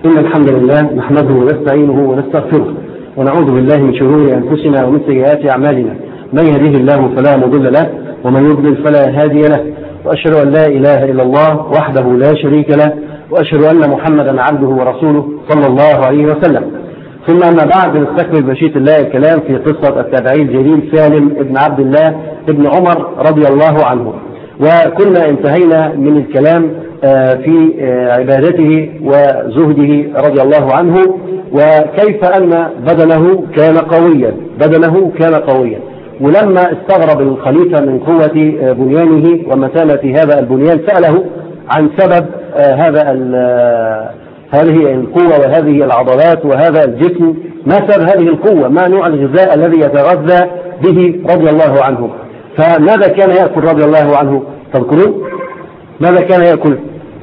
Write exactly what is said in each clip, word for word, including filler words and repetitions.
إن الحمد لله نحمده ونستعينه ونستغفره ونعوذ بالله من شرور أنفسنا ومن سيئات أعمالنا. من يهده الله فلا مضل له ومن يضلل فلا هادي له، وأشهد أن لا إله إلا الله وحده لا شريك له، وأشهد أن محمدا عبده ورسوله صلى الله عليه وسلم. ثم أما بعد، نستكمل بمشيئة الله الكلام في قصة التابعي الجليل سالم بن عبد الله بن عمر رضي الله عنه. وكنا انتهينا من الكلام في عبادته وزهده رضي الله عنه، وكيف أن بدنه كان قويا بدنه كان قويا ولما استغرب الخليفة من قوة بنيانه ومتانة هذا البنيان سأله عن سبب هذا هذه القوة وهذه العضلات وهذا الجسم. ما سبب هذه القوة؟ ما نوع الغذاء الذي يتغذى به رضي الله عنه؟ فماذا كان يأكل رضي الله عنه؟ تذكرون ماذا كان يأكل؟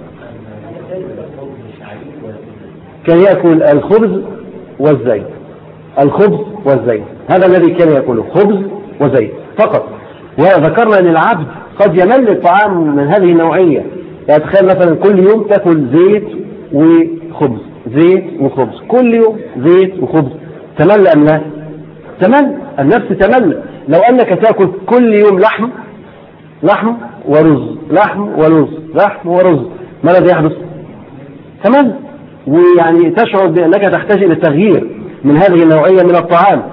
كان يأكل الخبز والزيت. الخبز والزيت هذا الذي كان يأكله، خبز وزيت فقط. وذكرنا أن العبد قد يمل الطعام من هذه النوعية. يعني تخيل مثلا كل يوم تأكل زيت وخبز، زيت وخبز، كل يوم زيت وخبز، تمل أم لا؟ تمل، النفس تمل. لو أنك تأكل كل يوم لحم لحم ورز، لحم ورز، لحم ورز، ما الذي يحدث؟ تمل، ويعني تشعر بأنك تحتاج إلى التغيير من هذه النوعية من الطعام.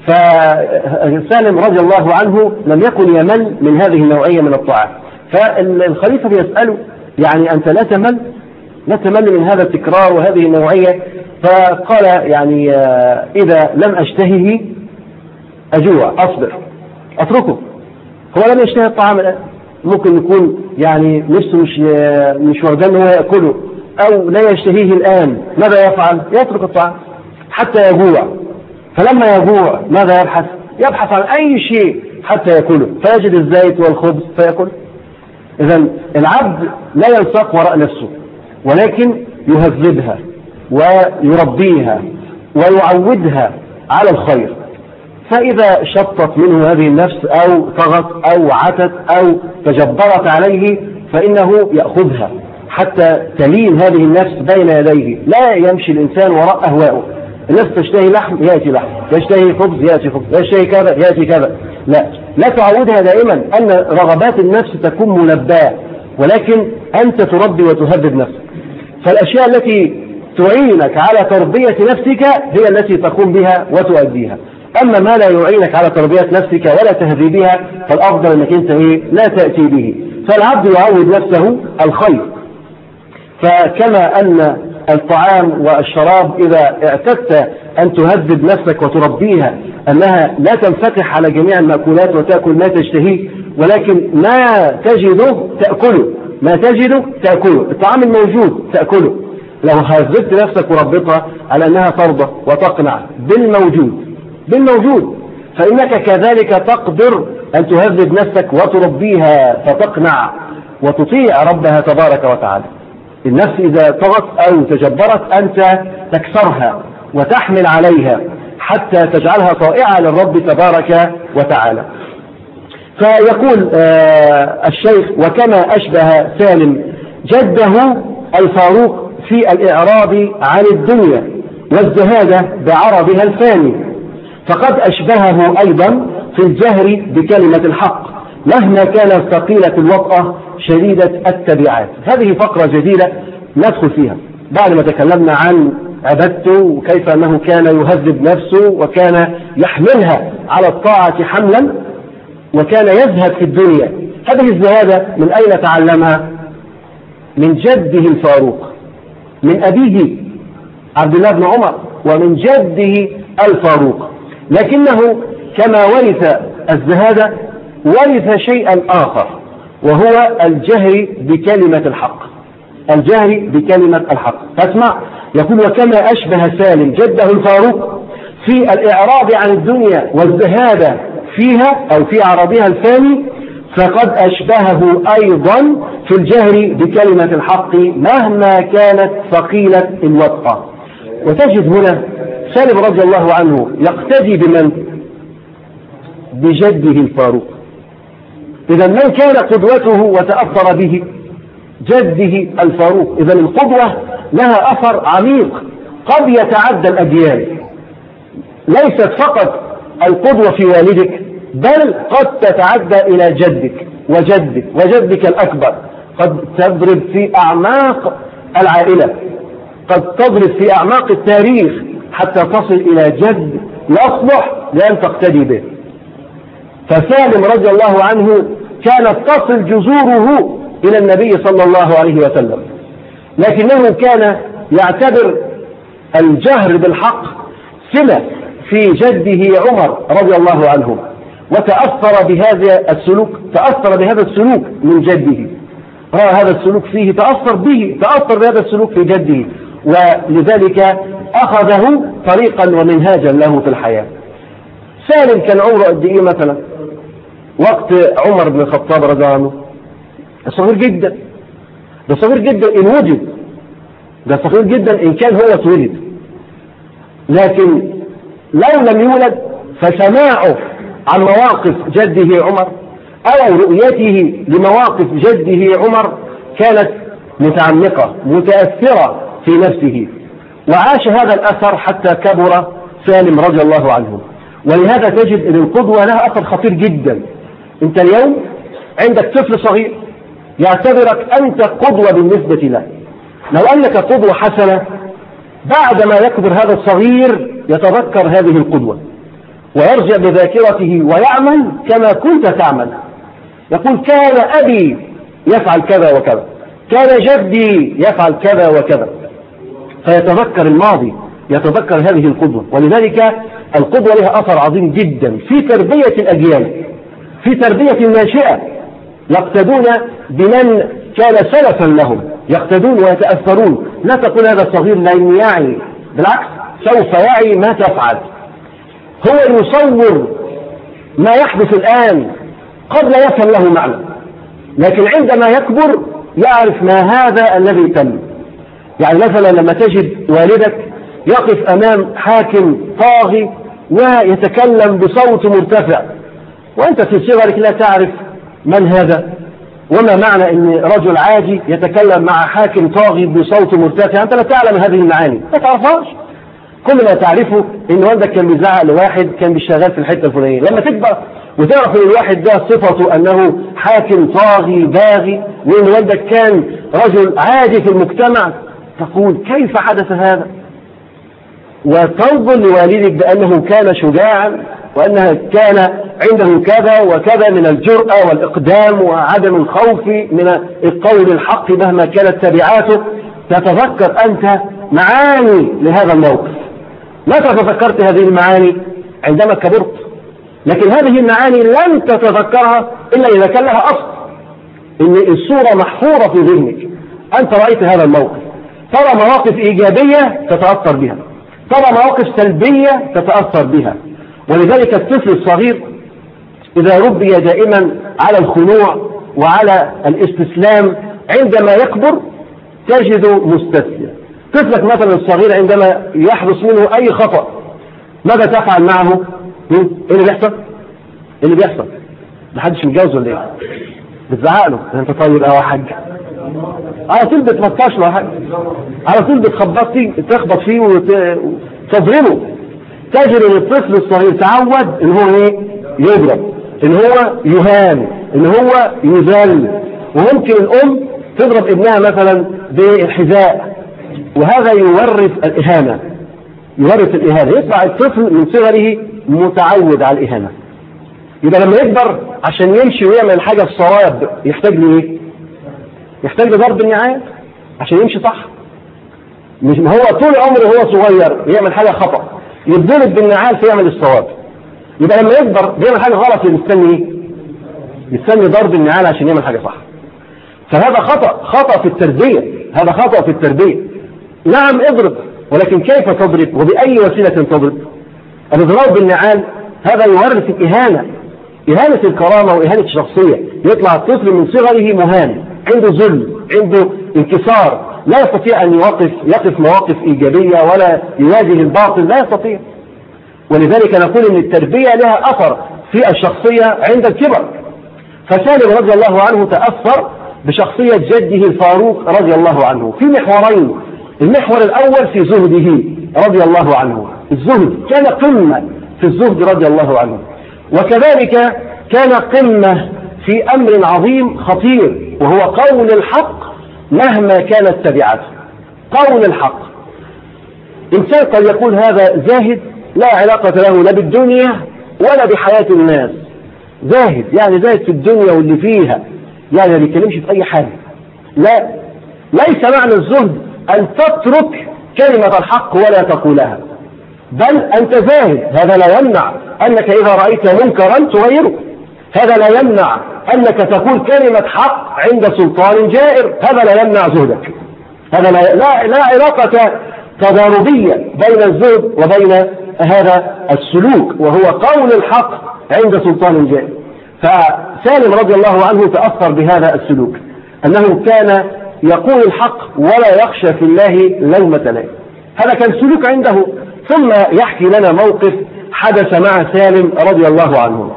فسالم رضي الله عنه لم يكن يمل من هذه النوعية من الطعام. فالخليفة يسأله يعني أنت لا تمل لا تمل من هذا التكرار وهذه النوعية؟ فقال يعني إذا لم أشتهيه أجوع، أصبر، أتركه. هو لم يشتهي الطعام الآن، ممكن يكون يعني نفسه مش مش وردان هو يأكله، أو لا يشتهيه الآن. ماذا يفعل؟ يترك الطعام حتى يجوع. فلما يجوع ماذا يبحث؟ يبحث عن أي شيء حتى يأكله، فيجد الزيت والخبز فيأكل. إذن العبد لا ينساق وراء نفسه، ولكن يهذبها ويربيها ويعودها على الخير. فإذا شطت منه هذه النفس أو طغت أو عتت أو تجبرت عليه فإنه يأخذها حتى تلين هذه النفس بين يديه. لا يمشي الإنسان وراء أهوائه. النفس تشتهي لحم يأتي لحم، تشتهي خبز يأتي خبز، تشتهي كذا يأتي كذا. لا لا تعودها دائما أن رغبات النفس تكون ملباة، ولكن أنت تربي وتهذب نفسك. فالأشياء التي تعينك على تربية نفسك هي التي تقوم بها وتؤديها. أما ما لا يعينك على تربية نفسك ولا تهذيبها فالأفضل أنك أنت إيه؟ لا تأتي به. فالعبد يعود نفسه الخير. فكما أن الطعام والشراب إذا اعتدت أن تهذب نفسك وتربيها أنها لا تنفتح على جميع المأكولات وتأكل ما تشتهيه، ولكن ما تجده تأكله، ما تجده تأكله، الطعام الموجود تأكله. لو هذبت نفسك وربطها على أنها ترضى وتقنع بالموجود بالموجود فإنك كذلك تقدر أن تهذب نفسك وتربيها فتقنع وتطيع ربها تبارك وتعالى. النفس إذا طغت أو تجبرت أنت تكسرها وتحمل عليها حتى تجعلها طائعة للرب تبارك وتعالى. فيقول آه الشيخ: وكما أشبه سالم جده الفاروق في الإعراض عن الدنيا والزهادة بعرضها الفاني، فقد أشبهه أيضا في الجهر بكلمة الحق مهما كانت ثقيلة الوطأة شديدة التبعات. هذه فقرة جديدة ندخل فيها بعد ما تكلمنا عن عبادته وكيف أنه كان يهذب نفسه وكان يحملها على الطاعة حملا وكان يزهد في الدنيا. هذه الزهادة من أين تعلمها؟ من جده الفاروق، من أبيه عبد الله بن عمر، ومن جده الفاروق. لكنه كما ورث الزهادة ورث شيئا آخر، وهو الجهر بكلمة الحق. الجهر بكلمة الحق. فاسمع، يقول: وكما أشبه سالم جده الفاروق في الإعراض عن الدنيا والزهادة فيها أو في عرضها الفاني، فقد أشبهه أيضا في الجهر بكلمة الحق مهما كانت ثقيلة الوطأة. وتجد هنا سالم رضي الله عنه يقتدي بمن؟ بجده الفاروق. إذا من كان قدوته وتأثر به؟ جده الفاروق. إذا القدوة لها أثر عميق قد يتعدى الأجيال، ليست فقط القدوة في والدك، بل قد تتعدى إلى جدك وجدك وجدك الأكبر، قد تضرب في أعماق العائلة، قد تضرب في أعماق التاريخ حتى تصل إلى جد يصلح لأن تقتدي به. فسالم رضي الله عنه كانت تصل جذوره إلى النبي صلى الله عليه وسلم، لكنه كان يعتبر الجهر بالحق صلة في جده عمر رضي الله عنه، وتأثر بهذا السلوك تأثر بهذا السلوك من جده، رأى هذا السلوك فيه تأثر به تأثر بهذا السلوك في جده، ولذلك أخذه طريقا ومنهاجا له في الحياة. سالم كان عمره قد إيه مثلا وقت عمر بن الخطاب رضي الله عنه؟ صغير جدا، ده صغير جدا إن وجد، ده صغير جدا إن كان هو اتولد، لكن لو لم يولد فسماعه عن مواقف جده عمر أو رؤيته لمواقف جده عمر كانت متعمقة متأثرة في نفسه، وعاش هذا الأثر حتى كبر سالم رضي الله عنه. ولهذا تجد أن القدوة لها أثر خطير جدا. أنت اليوم عندك طفل صغير يعتبرك أنت قدوة بالنسبة له، لو أنك قدوة حسنة بعدما يكبر هذا الصغير يتذكر هذه القدوة ويرجع بذاكرته ويعمل كما كنت تعمل، يقول كان أبي يفعل كذا وكذا، كان جدي يفعل كذا وكذا، فيتذكر الماضي، يتذكر هذه القدوة. ولذلك القدوة لها أثر عظيم جدا في تربية الأجيال، في تربية الناشئة، يقتدون بمن كان سلفا لهم، يقتدون ويتأثرون. لا تقول هذا الصغير لن يعي، بالعكس سوف يعي ما تفعل، هو يصور ما يحدث الآن قد لا يفهم له معنى، لكن عندما يكبر يعرف ما هذا الذي تم. يعني مثلا لما تجد والدك يقف أمام حاكم طاغي ويتكلم بصوت مرتفع، وأنت في صغرك لا تعرف من هذا وما معنى أن رجل عادي يتكلم مع حاكم طاغي بصوت مرتفع، أنت لا تعلم هذه المعاني، لا تعرفهاش. كل ما تعرفه إن والدك كان بيزعق لواحد كان بيشتغل في الحتة الفلانية. لما تكبر وتعرف ان الواحد ده صفته انه حاكم طاغي باغي، وان والدك كان رجل عادي في المجتمع، تقول كيف حدث هذا؟ وتنظر لوالدك بانه كان شجاعا، وانه كان عنده كذا وكذا من الجرأة والاقدام وعدم الخوف من القول الحق مهما كانت تبعاته. تتذكر انت معاني لهذا الموقف. متى تذكرت هذه المعاني؟ عندما كبرت. لكن هذه المعاني لن تتذكرها إلا إذا كان لها أصل، إن الصورة محفورة في ذهنك. أنت رأيت هذا الموقف، ترى مواقف إيجابية تتأثر بها، ترى مواقف سلبية تتأثر بها. ولذلك الطفل الصغير إذا ربي دائما على الخنوع وعلى الاستسلام عندما يكبر تجد مستسلم. طفلك مثلا الصغير عندما يحدث منه أي خطأ ماذا تفعل معه؟ ايه اللي بيحصل؟ ايه اللي بيحصل؟ محدش متجوز ولا ايه؟ بتزعق له انت طيب اه يا حاج، على طول بتمطش له يا حاج، على طول بتخبط فيه تخبط فيه وتضربه. تجد ان الطفل الصغير تعود ان هو ايه؟ يضرب، ان هو يهان، ان هو يذل. وممكن الام تضرب ابنها مثلا بالحذاء، وهذا يورث الاهانه، يورث الاهانه. يطلع الطفل من صغره متعود على الإهانة. يبقى لما يكبر عشان يمشي ويعمل الحاجة الصواب يحتاج له ايه؟ يحتاج له ضرب النعال عشان يمشي صح. مش هو طول عمره هو صغير يعمل حاجة خطأ يتضرب بالنعال فيعمل الصواب. يبقى لما يكبر بيعمل حاجة غلط يستني ايه؟ يستني ضرب النعال عشان يعمل حاجة صح. فهذا خطأ، خطأ في التربية، هذا خطأ في التربية. نعم اضرب، ولكن كيف تضرب وبأي وسيلة تضرب؟ الإضراب بالنعال هذا يورث الإهانة، إهانة الكرامة وإهانة الشخصية. يطلع الطفل من صغره مهان، عنده ذل، عنده انكسار، لا يستطيع أن يوقف يقف مواقف إيجابية ولا يواجه الباطل، لا يستطيع. ولذلك نقول أن التربية لها أثر في الشخصية عند الكبر. فسالم رضي الله عنه تأثر بشخصية جده الفاروق رضي الله عنه في محورين. المحور الأول في زهده رضي الله عنه، الزهد كان قمة في الزهد رضي الله عنه، وكذلك كان قمة في أمر عظيم خطير وهو قول الحق مهما كانت تبعته. قول الحق، إنسان قد يقول هذا زاهد لا علاقة له لا بالدنيا ولا بحياة الناس، زاهد يعني زاهد في الدنيا واللي فيها، يعني ما بيتكلمش في أي حاجة. لا، ليس معنى الزهد أن تترك كلمة الحق ولا تقولها، بل أنت زاهد. هذا لا يمنع أنك إذا رأيت منكرا تغيره، هذا لا يمنع أنك تقول كلمة حق عند سلطان جائر، هذا لا يمنع زهدك. هذا لا, لا, لا علاقة تضاربية بين الزهد وبين هذا السلوك وهو قول الحق عند سلطان جائر. فسالم رضي الله عنه تأثر بهذا السلوك، أنه كان يقول الحق ولا يخشى في الله لومة لائم. هذا كان سلوك عنده. ثم يحكي لنا موقف حدث مع سالم رضي الله عنه،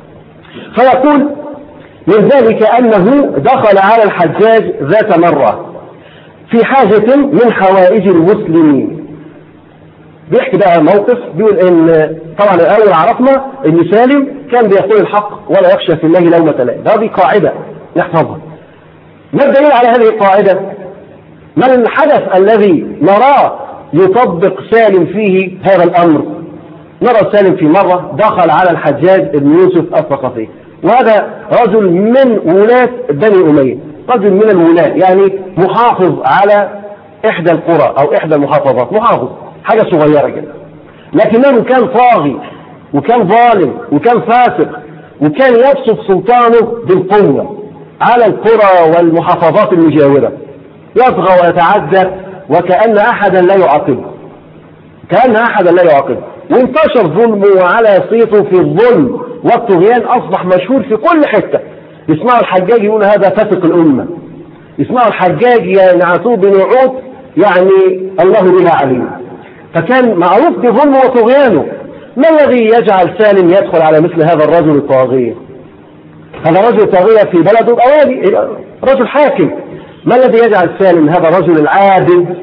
فيقول من ذلك أنه دخل على الحجاج ذات مرة في حاجة من حوائج المسلمين. بيحكي بقى موقف، بيقول ان طبعا الاول عرفنا ان سالم كان بيقول الحق ولا يخشى في الله لومة لائم، هذه قاعدة نحفظها. ما الدليل على هذه القاعدة؟ ما الحدث الذي نراه يطبق سالم فيه هذا الأمر؟ نرى سالم في مرة دخل على الحجاج بن يوسف الثقفي، وهذا رجل من ولاة بني أمية، رجل من الولاة يعني محافظ على إحدى القرى أو إحدى المحافظات، محافظ حاجة صغيرة كده، لكنه كان طاغي وكان ظالم وكان فاسق، وكان يبسط سلطانه بالقوة على القرى والمحافظات المجاورة، يطغى ويتعدى وكأن أحدا لا يعاقبه، كأن أحدا لا يعاقبه، وانتشر ظلمه وعلى صيته في الظلم والطغيان، أصبح مشهور في كل حتة. يسمعوا الحجاج يقول هذا فاسق الأمة، يسمعوا الحجاج ينعتوه بنعوت يعني الله بها عليم. فكان معروف بظلمه وطغيانه. ما الذي يجعل سالم يدخل على مثل هذا الرجل الطاغية؟ هذا رجل طاغية في بلده الأوالي، رجل حاكم. ما الذي يجعل سالم هذا الرجل العابد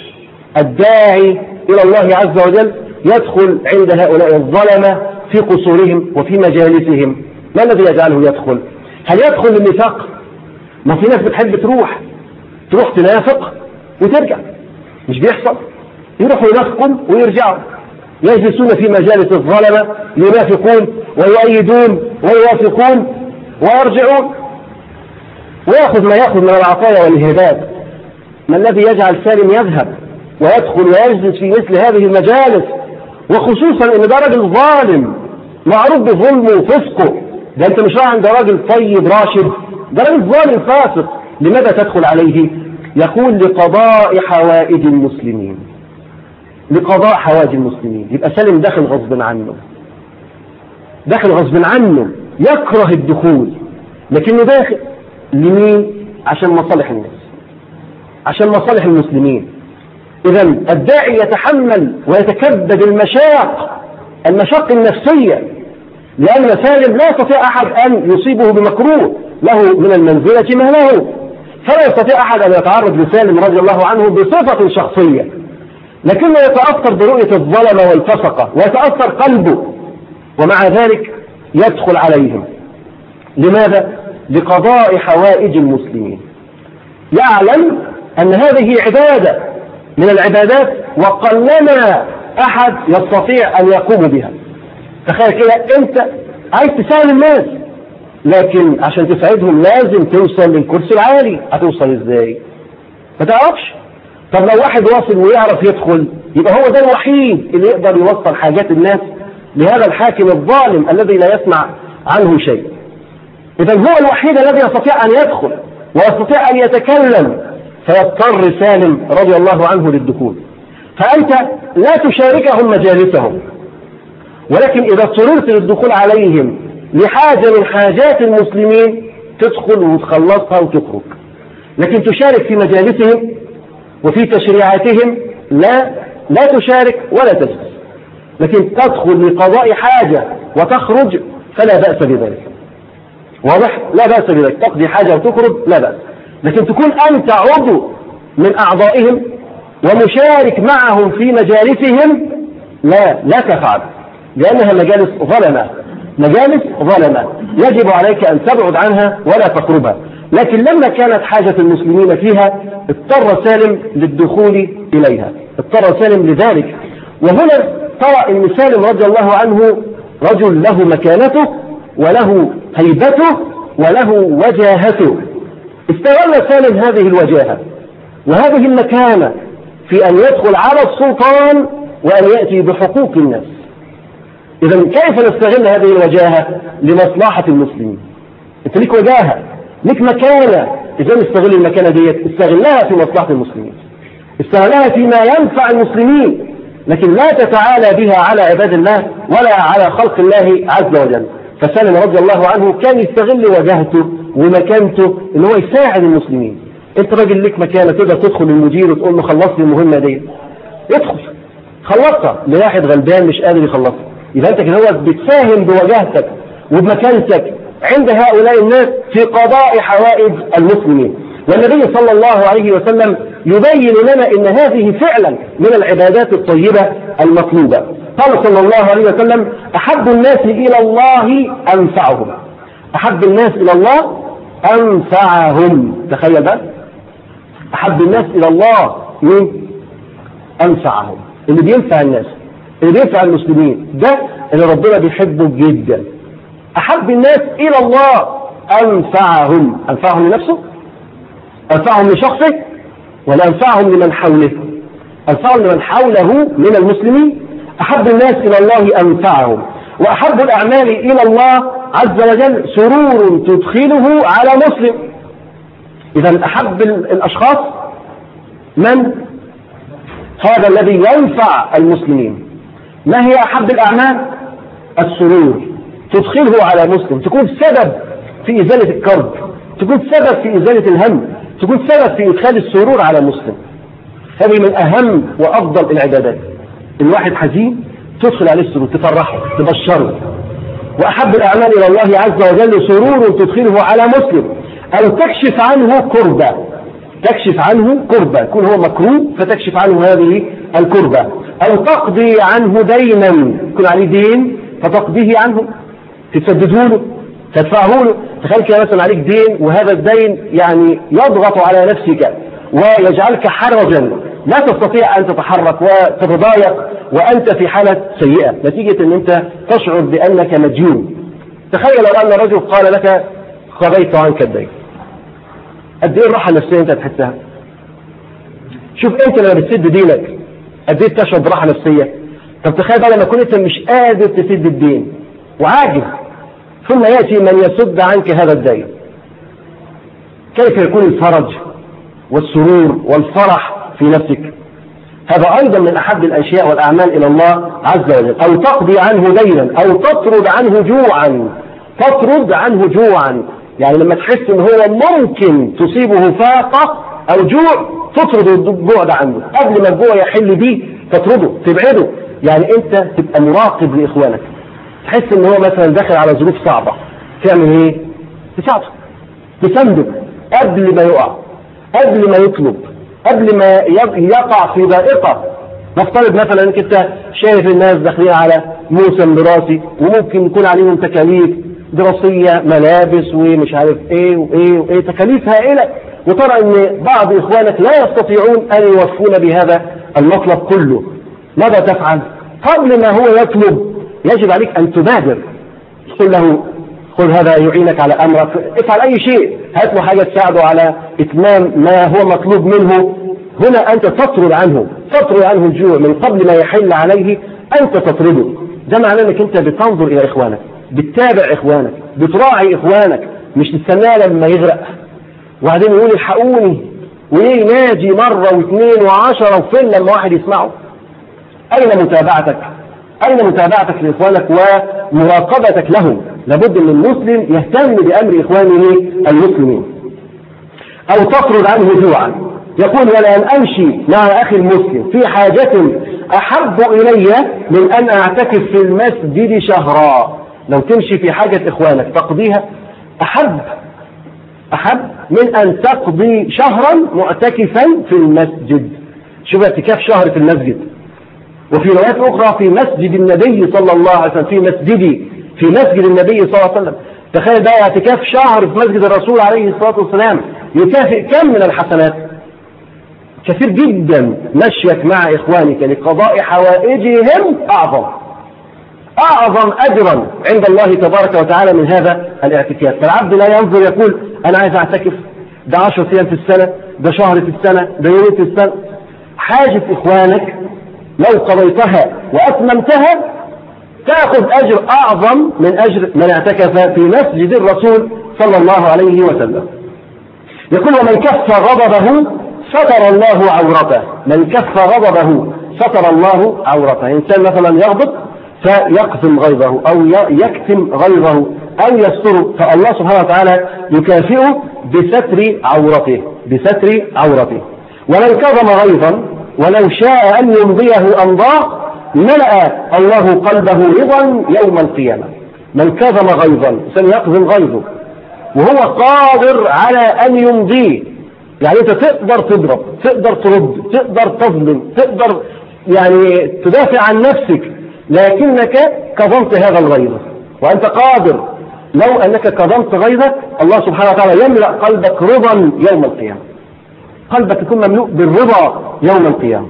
الداعي إلى الله عز وجل يدخل عند هؤلاء الظلمة في قصورهم وفي مجالسهم؟ ما الذي يجعله يدخل؟ هل يدخل للنفاق؟ ما في ناس بتحب تروح تروح تنافق وترجع، مش بيحصل؟ يروحوا ينافقون ويرجعوا، يجلسون في مجالس الظلمة ينافقون ويؤيدون ويوافقون ويرجعون، ويأخذ ما يأخذ من العطايا والهبات. ما الذي يجعل سالم يذهب ويدخل ويجلس في مثل هذه المجالس، وخصوصا ان ده راجل ظالم معروف بظلمه وفسقه؟ ده انت مش رايح عند راجل طيب راشد، ده راجل ظالم فاسق. لماذا تدخل عليه؟ يقول لقضاء حوائج المسلمين، لقضاء حوائج المسلمين. يبقى سالم داخل غصب عنه، داخل غصب عنه، يكره الدخول، لكنه داخل لمين؟ عشان مصالح الناس، عشان مصالح المسلمين. إذا الداعي يتحمل ويتكبد المشاق، المشاق النفسية، لأن سالم لا يستطيع أحد أن يصيبه بمكروه له من المنزلة ما له، فلا يستطيع أحد أن يتعرض لسالم رضي الله عنه بصفة شخصية، لكنه يتأثر برؤية الظلمة والفسقة ويتأثر قلبه، ومع ذلك يدخل عليهم. لماذا؟ لقضاء حوائج المسلمين. يعلم أن هذه عبادة من العبادات وقلما أحد يستطيع أن يقوم بها. تخيل كده، أنت عايز تساعد الناس، لكن عشان تساعدهم لازم توصل للكرسي العالي. هتوصل ازاي؟ ما تعرفش. طب لو واحد واصل ويعرف يدخل، يبقى هو ده الوحيد اللي يقدر يوصل حاجات الناس لهذا الحاكم الظالم الذي لا يسمع عنه شيء. إذا هو الوحيد الذي يستطيع أن يدخل ويستطيع أن يتكلم، فيضطر سالم رضي الله عنه للدخول. فأنت لا تشاركهم مجالسهم، ولكن إذا اضطررت للدخول عليهم لحاجة من حاجات المسلمين تدخل وتخلصها وتخرج، لكن تشارك في مجالسهم وفي تشريعاتهم لا لا تشارك ولا تجلس، لكن تدخل لقضاء حاجة وتخرج فلا بأس بذلك. واضح؟ لا بأس بذلك، تقضي حاجة وتخرج لا بأس. لكن تكون أنت عضو من أعضائهم ومشارك معهم في مجالسهم، لا لا تفعل، لأنها مجالس ظلمة، مجالس ظلمة يجب عليك أن تبعد عنها ولا تقربها. لكن لما كانت حاجة المسلمين فيها اضطر سالم للدخول إليها، اضطر سالم لذلك. وهنا ترى أن سالم رضي الله عنه رجل له مكانته وله هيبته وله وجاهته. استغل سالم هذه الوجاهة وهذه المكانة في أن يدخل على السلطان وأن يأتي بحقوق الناس. إذا كيف نستغل هذه الوجاهة لمصلحة المسلمين؟ أنت لك وجاهة، لك مكانة، إذا استغل المكانة دي، استغلها في مصلحة المسلمين، استغلها فيما ينفع المسلمين، لكن لا تتعالى بها على عباد الله ولا على خلق الله عز وجل. فسالم رضي الله عنه كان يستغل وجاهته ومكانته إن هو يساعد المسلمين. أنت راجل لك مكانة، تقدر تدخل للمدير وتقول له خلص لي المهمة دي، ادخل خلصها لواحد غلبان مش قادر يخلصها. يبقى أنت كده هو بتساهم بوجاهتك وبمكانتك عند هؤلاء الناس في قضاء حوائج المسلمين. والنبي صلى الله عليه وسلم يبين لنا ان هذه فعلا من العبادات الطيبة المطلوبة. قال صلى الله عليه وسلم: احب الناس الى الله انفعهم. احب الناس الى الله انفعهم. تخيل بقى، احب الناس الى الله مين؟ انفعهم، اللي بينفع الناس، اللي بينفع المسلمين، ده اللي ربنا بيحبه جدا. احب الناس الى الله انفعهم. انفعهم لنفسه؟ أنفعهم لشخصه؟ ولا أنفعهم لمن حوله؟ أنفعهم لمن حوله من المسلمين. أحب الناس إلى الله أنفعهم. وأحب الأعمال إلى الله عز وجل سرور تدخله على مسلم. إذا أحب الأشخاص من؟ هذا الذي ينفع المسلمين. ما هي أحب الأعمال؟ السرور تدخله على مسلم، تكون سبب في إزالة الكرب، تكون سبب في إزالة الهم، تكون سبب في إدخال السرور على مسلم. هذه من أهم وأفضل العبادات. الواحد حزين تدخل عليه السرور، تفرحه، تبشره. وأحب الأعمال إلى الله عز وجل سرور تدخله على مسلم، أو تكشف عنه كربة، تكشف عنه كربة، يكون هو مكروب فتكشف عنه هذه الكربة، أو تقضي عنه دينا، يكون عليه دين فتقضيه عنه، تسدده له، تدفعه له. تخيل كده مثلا عليك دين وهذا الدين يعني يضغط على نفسك ويجعلك حرجا، لا تستطيع أن تتحرك وتتضايق وأنت في حالة سيئة نتيجة أن أنت تشعر بأنك مديون. تخيل لو أن رجل قال لك قضيت عنك الدين، قد إيه الراحة النفسية أنت تحسها؟ شوف أنت لما بتسد دينك قد إيه تشعر براحة نفسية. طب تخيل بقى لما كنت أنت مش قادر تسد الدين وعاجز، ثم يأتي من يسد عنك هذا الدين، كيف يكون الفرج والسرور والفرح في نفسك؟ هذا أيضا من أحب الأشياء والأعمال إلى الله عز وجل. أو تقضي عنه دينا، أو تطرد عنه جوعا، تطرد عنه جوعا، يعني لما تحس ان هو ممكن تصيبه فاقة أو جوع تطرد الجوع ده عنه، قبل ما الجوع يحل بيه تطرده، تبعده. يعني أنت تبقى مراقب لإخوانك، تحس ان هو مثلا داخل على ظروف صعبة، تعمل ايه؟ تساعده، تسنده قبل ما يقع، قبل ما يطلب، قبل ما يقع في ضائقة. نفترض مثلا انك انت شايف الناس داخلين على موسم دراسي وممكن يكون عليهم تكاليف دراسية، ملابس ومش عارف ايه وايه وايه، تكاليف هائلة، وترى ان بعض اخوانك لا يستطيعون ان يوفون بهذا المطلب كله. ماذا تفعل؟ قبل ما هو يطلب يجب عليك أن تبادر، تقول له خذ هذا يعينك على أمرك، افعل أي شيء، هات له حاجة تساعده على إتمام ما هو مطلوب منه. هنا أنت تطرد عنه، تطرد عنه الجوع من قبل ما يحل عليه، أنت تطرده. ده معناه أنك أنت بتنظر إلى إخوانك، بتتابع إخوانك، بتراعي إخوانك، مش تستناه لما يغرق وبعدين يقول الحقوني ويناجي مرة واثنين وعشرة وفين لما واحد يسمعه. أين متابعتك؟ أين متابعتك لإخوانك ومراقبتك لهم؟ لابد أن المسلم يهتم بأمر إخوانه المسلمين. أو تطرد عنه جوعا، يقول ولا أن أمشي مع أخي المسلم في حاجة أحب إلي من أن أعتكف في المسجد شهرا. لو تمشي في حاجة إخوانك تقضيها أحب أحب من أن تقضي شهرا معتكفا في المسجد. شوف اعتكاف شهر في المسجد، وفي روايات أخرى في مسجد النبي صلى الله عليه وسلم، في مسجدي في مسجد النبي صلى الله عليه وسلم. تخيل بقى اعتكاف شهر في مسجد الرسول عليه الصلاة والسلام يكافئ كم من الحسنات؟ كثير جدا. مشيك مع إخوانك لقضاء حوائجهم أعظم أعظم أجرا عند الله تبارك وتعالى من هذا الاعتكاف. فالعبد لا ينظر يقول أنا عايز أعتكف، ده عشر أيام في السنة، ده شهر في السنة، ده يومين في السنة. حاجة إخوانك لو قضيتها وأتممتها تأخذ أجر أعظم من أجر من اعتكف في مسجد الرسول صلى الله عليه وسلم. يقول ومن كف غضبه ستر الله عورته. من كف غضبه ستر الله عورته. إنسان مثلا يغضب فيقسم غيظه أو يكتم غيظه أو يستره، فالله سبحانه وتعالى يكافئه بستر عورته بستر عورته. ومن كظم غيظا ولو شاء أن يمضيه أمضاه ملأ الله قلبه رضا يوم القيامة. من كظم غيظا سيقظم غيظه وهو قادر على أن يمضيه، يعني أنت تقدر تضرب، تقدر ترد، تقدر تظلم، تقدر يعني تدافع عن نفسك، لكنك كظمت هذا الغيظ وأنت قادر. لو أنك كظمت غيظك الله سبحانه وتعالى يملأ قلبك رضا يوم القيامة، قلبك يكون مملوء بالرضا يوم القيامة.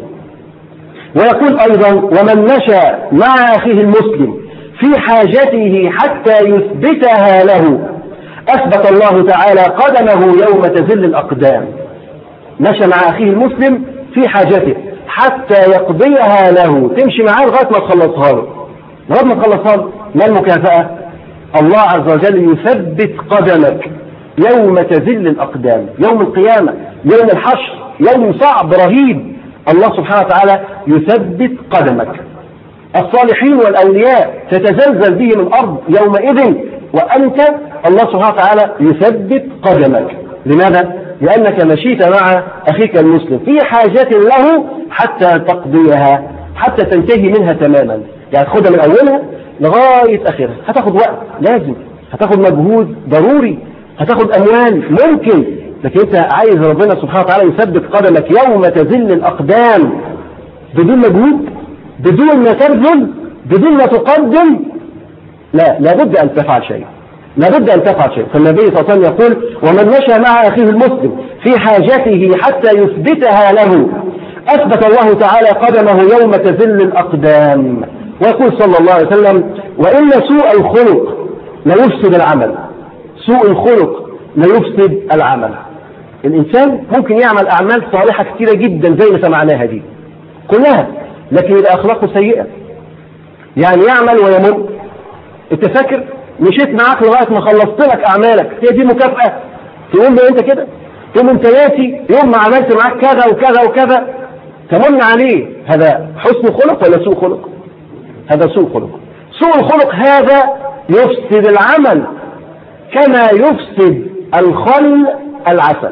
ويقول أيضا ومن مشى مع أخيه المسلم في حاجته حتى يثبتها له أثبت الله تعالى قدمه يوم تزل الأقدام. مشى مع أخيه المسلم في حاجته حتى يقضيها له، تمشي معاه لغاية ما تخلصها له، لغاية ما تخلصها له. ما المكافأة؟ الله عز وجل يثبت قدمك يوم تزل الأقدام، يوم القيامة، يوم الحشر، يوم صعب رهيب. الله سبحانه وتعالى يثبت قدمك. الصالحين والأولياء تتزلزل بهم الأرض يومئذ وأنت الله سبحانه وتعالى يثبت قدمك. لماذا؟ لأنك مشيت مع أخيك المسلم في حاجة له حتى تقضيها، حتى تنتهي منها تماما. يعني خدها من أولها لغاية آخرها. هتاخد وقت لازم، هتاخد مجهود ضروري، هتاخد أموال ممكن، لكن أنت عايز ربنا سبحانه وتعالى يثبت قدمك يوم تزل الأقدام بدون مجهود، بدون ما تبذل، بدون ما تقدم. لا، لابد أن تفعل شيء، لابد أن تفعل شيء. فالنبي صلى الله عليه وسلم يقول ومن مشى مع أخيه المسلم في حاجته حتى يثبتها له أثبت الله تعالى قدمه يوم تزل الأقدام. ويقول صلى الله عليه وسلم وإن سوء الخلق ليفسد العمل. سوء الخلق ليفسد العمل. الإنسان ممكن يعمل أعمال صالحة كثيرة جدا زي ما سمعناها دي كلها، لكن الأخلاق سيئة. يعني يعمل ويمر. أنت فاكر مشيت معاك لغاية ما خلصت لك أعمالك، هي دي مكافأة؟ تقول له أنت كده؟ تقول أنت ياتي يوم ما عملت معاك كذا وكذا وكذا تمن عليه. هذا حسن خلق ولا سوء خلق؟ هذا سوء خلق. سوء الخلق هذا يفسد العمل كما يفسد الخل العسل.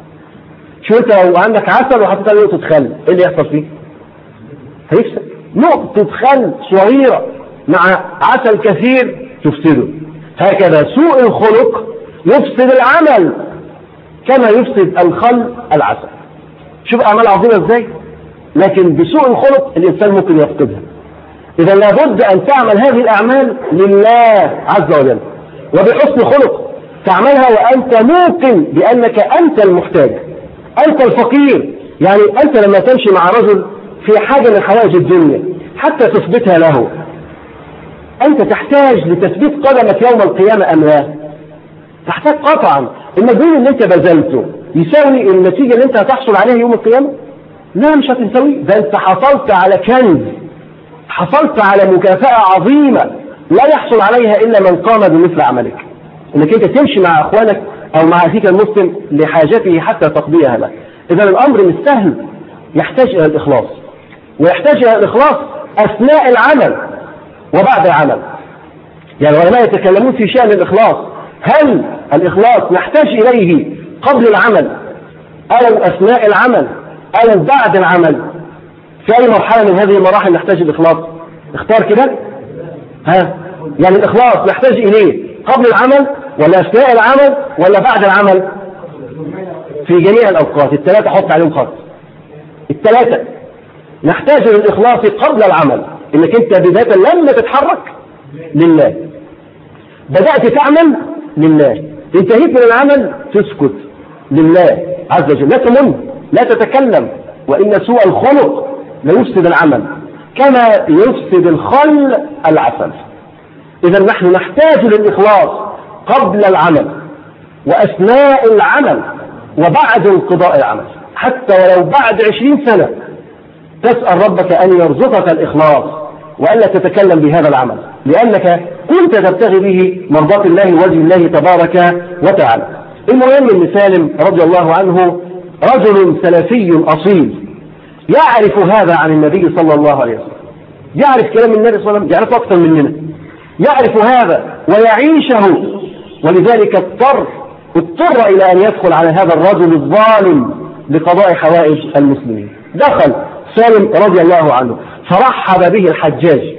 شو انت لو عندك عسل وحطيت عليه نقطة خل، ايه اللي يحصل فيه؟ هيفسد. نقطة خل صغيرة مع عسل كثير تفسده. هكذا سوء الخلق يفسد العمل كما يفسد الخل العسل. شوف أعمال عظيمة ازاي، لكن بسوء الخلق الإنسان ممكن يفقدها. إذا لابد أن تعمل هذه الأعمال لله عز وجل وبحسن خلق، تعملها وأنت موقن بأنك أنت المحتاج، أنت الفقير. يعني أنت لما تمشي مع رجل في حاجة من حوائج الدنيا حتى تثبتها له، أنت تحتاج لتثبيت قدمك يوم القيامة أم لا؟ تحتاج قطعا. المجهود اللي أنت بذلته يساوي النتيجة اللي أنت هتحصل عليها يوم القيامة؟ لا، مش هتساوي. ده أنت حصلت على كنز، حصلت على مكافأة عظيمة لا يحصل عليها إلا من قام بمثل عملك، إنك أنت تمشي مع أخوانك أو مع أخيك المسلم لحاجته حتى تقضيها له. إذا الأمر مش سهل، يحتاج إلى الإخلاص، ويحتاج إلى الإخلاص أثناء العمل وبعد العمل. يعني العلماء يتكلمون في شأن الإخلاص، هل الإخلاص نحتاج إليه قبل العمل أو أثناء العمل أو بعد العمل؟ في أي مرحلة من هذه المراحل نحتاج الإخلاص؟ اختار كده. ها، يعني الإخلاص نحتاج إليه قبل العمل ولا أثناء العمل ولا بعد العمل؟ في جميع الأوقات. الثلاثة حط عليهم خط. الثلاثة نحتاج للإخلاص قبل العمل، إنك أنت بداية لما تتحرك لله، بدأت تعمل لله، انتهيت من العمل تسكت لله عز وجل، لا تمن لا تتكلم، وإن سوء الخلق ليفسد العمل كما يفسد الخل العسل. إذا نحن نحتاج للإخلاص قبل العمل وأثناء العمل وبعد انقضاء العمل، حتى ولو بعد عشرين سنة تسأل ربك أن يرزقك الإخلاص وألا تتكلم بهذا العمل، لأنك كنت تبتغي به مرضاة الله ووجه الله تبارك وتعالى. المهم أن سالم رضي الله عنه رجل سلفي أصيل، يعرف هذا عن النبي صلى الله عليه وسلم، يعرف كلام النبي صلى الله عليه وسلم، يعرف أكثر مننا، يعرف هذا ويعيشه، ولذلك اضطر اضطر إلى أن يدخل على هذا الرجل الظالم لقضاء حوائج المسلمين. دخل سالم رضي الله عنه فرحب به الحجاج،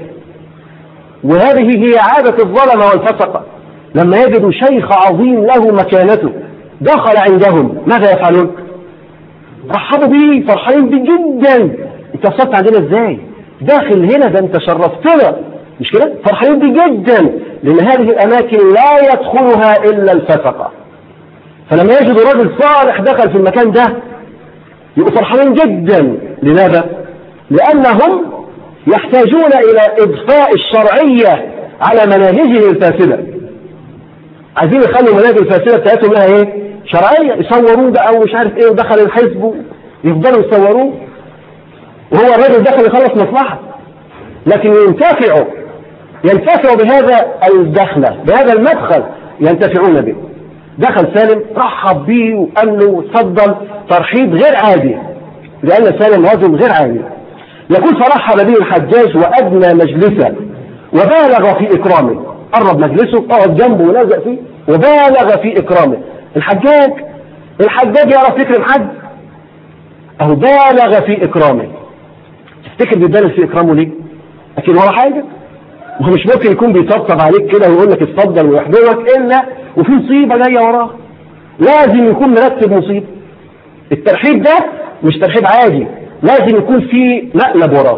وهذه هي عادة الظلمة والفسقة، لما يجدوا شيخ عظيم له مكانته دخل عندهم ماذا يفعلون؟ رحبوا به، فرحانين به جدا. انت وصلت عندنا ازاي؟ داخل هنا، ده انت شرفتنا، مش كده؟ فرحانين به جدا، لان هذه الاماكن لا يدخلها الا الفسقة. فلما يجدوا رجل صالح دخل في المكان ده يبقوا فرحانين جدا. لماذا؟ لانهم يحتاجون الى اضفاء الشرعية على مناهجهم الفاسدة، عايزين يخلوا المناهج الفاسدة بتاعتهم لها ايه؟ شرعية، يصوروه بقى ومش عارف ايه، ودخل الحزب يفضلوا يصوروه، وهو الرجل دخل يخلص مصلحة، لكن ينتفعوا ينتفعوا بهذا الدخلة، بهذا المدخل ينتفعون به. دخل سالم رحب به وقال له اتفضل، ترحيب غير عادي، لأن سالم رجل غير عادي. يقول فرحب به الحجاج وأدنى مجلسه وبالغ في إكرامه، قرب مجلسه قعد جنبه ولزق فيه وبالغ في إكرامه. الحجاج الحجاج يعرف يكرم حد؟ أهو بالغ في إكرامه. تفتكر بيبالغ في إكرامه ليه؟ لكن ورا حاجة، وهو مش ممكن يكون بيطبطب عليك كده ويقول لك اتفضل ويحضرك إلا وفي مصيبة جاية وراه، لازم يكون مرتب مصيبة. الترحيب ده مش ترحيب عادي، لازم يكون في مقلب وراه.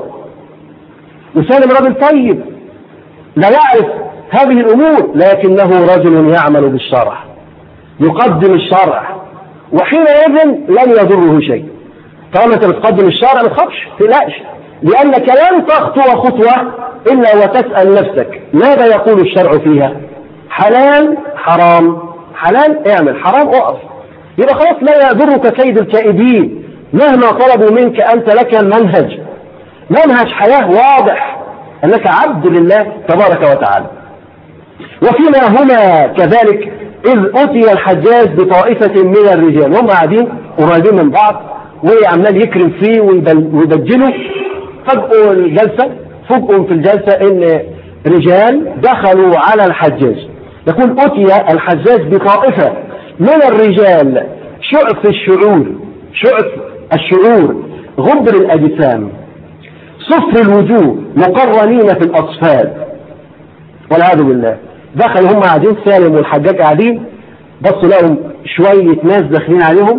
وسالم راجل طيب لا يعرف هذه الأمور، لكنه رجل يعمل بالشرع، يقدم الشرع، وحينئذ لن يضره شيء. طالما انت بتقدم الشرع ما تخافش، ما تقلقش، لأنك لن تخطو خطوة إلا وتسأل نفسك ماذا يقول الشرع فيها؟ حلال حرام، حلال اعمل، حرام اقف. يبقى خلاص لا يضرك كيد الكائدين مهما طلبوا منك. أنت لك منهج منهج حياة واضح أنك عبد لله تبارك وتعالى. وفيما هنا كذلك إذ أتي الحجاج بطائفة من الرجال، هم قاعدين قريبين من بعض وعمال يكرم فيه ويبجله. فجأوا الجلسة فجأوا في الجلسة إن رجال دخلوا على الحجاج. يقول أتي الحجاج بطائفة من الرجال شعث الشعور، شعث الشعور غبر الأجسام صفر الوجوه مقرنين في الأصفاد، والعياذ بالله. دخلوا هم قاعدين، سالم والحجاج قاعدين، بصوا لهم شوية ناس داخلين عليهم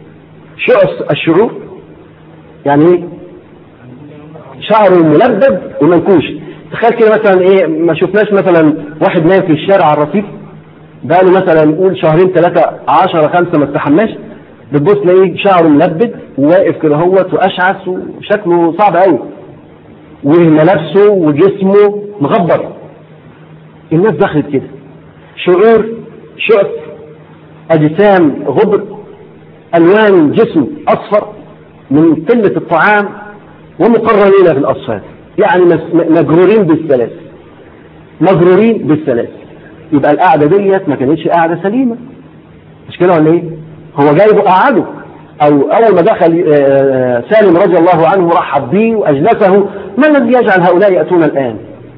شعث الشعور، يعني ايه؟ شعره ملبد ومنكوش. تخيل كده مثلا ايه، ما شفناش مثلا واحد نايم في الشارع على الرصيف بقاله مثلا نقول شهرين ثلاثة عشرة خمسة ما استحماش، بتبص تلاقيه شعره ملبد وواقف كده هوت واشعث وشكله صعب قوي، وملابسه وجسمه مغبر. الناس دخلت كده شعور شعث اجسام غبر، الوان جسم اصفر من قله الطعام، ومقرنين في الاصفاد، يعني مجرورين بالسلاسل، مجرورين بالسلاسل. يبقى القعده ديت ما كانتش قعده سليمه، مش كده ولا ايه؟ هو جايبه قعده، او اول ما دخل سالم رضي الله عنه رحب به واجلسه. ما الذي يجعل هؤلاء ياتون الان؟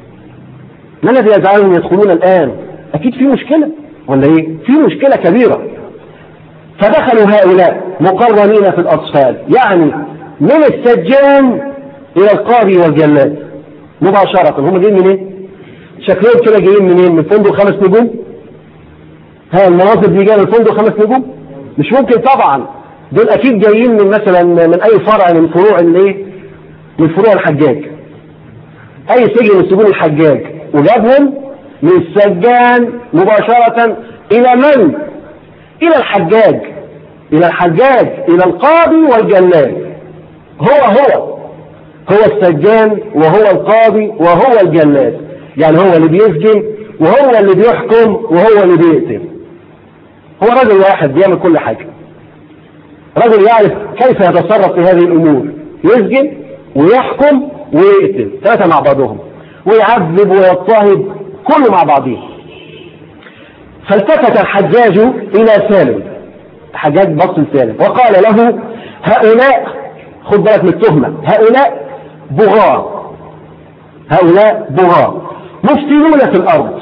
ما الذي يجعلهم يدخلون الان؟ اكيد في مشكله ولا ايه؟ في مشكله كبيره. فدخلوا هؤلاء مقرنين في الاطفال، يعني من السجان الى القاضي والجلاد مباشره. هم جايين منين؟ إيه؟ شكلهم كده جايين منين؟ من فندق خمس نجوم؟ ها المناظر دي جايه من فندق خمس نجوم؟ مش ممكن طبعا، دول اكيد جايين من مثلا من اي فرع من فروع الايه، من فروع الحجاج، اي سجن يسيبون الحجاج وجابهم من السجان مباشرة الى من؟ الى الحجاج، الى الحجاج الى القاضي والجلاد. هو هو هو السجان وهو القاضي وهو الجلاد، يعني هو اللي بيسجن وهو اللي بيحكم وهو اللي بيقتل. هو رجل واحد بيعمل كل حاجة، رجل يعرف كيف يتصرف في هذه الامور، يسجن ويحكم ويقتل، ثلاثة مع بعضهم، ويعذب ويضطهد، كله مع بعضه. فالتفت الحجاج الى سالم، الحجاج بص لسالم وقال له هؤلاء، خد بالك من التهمة، هؤلاء بغاة، هؤلاء بغاة مفسدون في الارض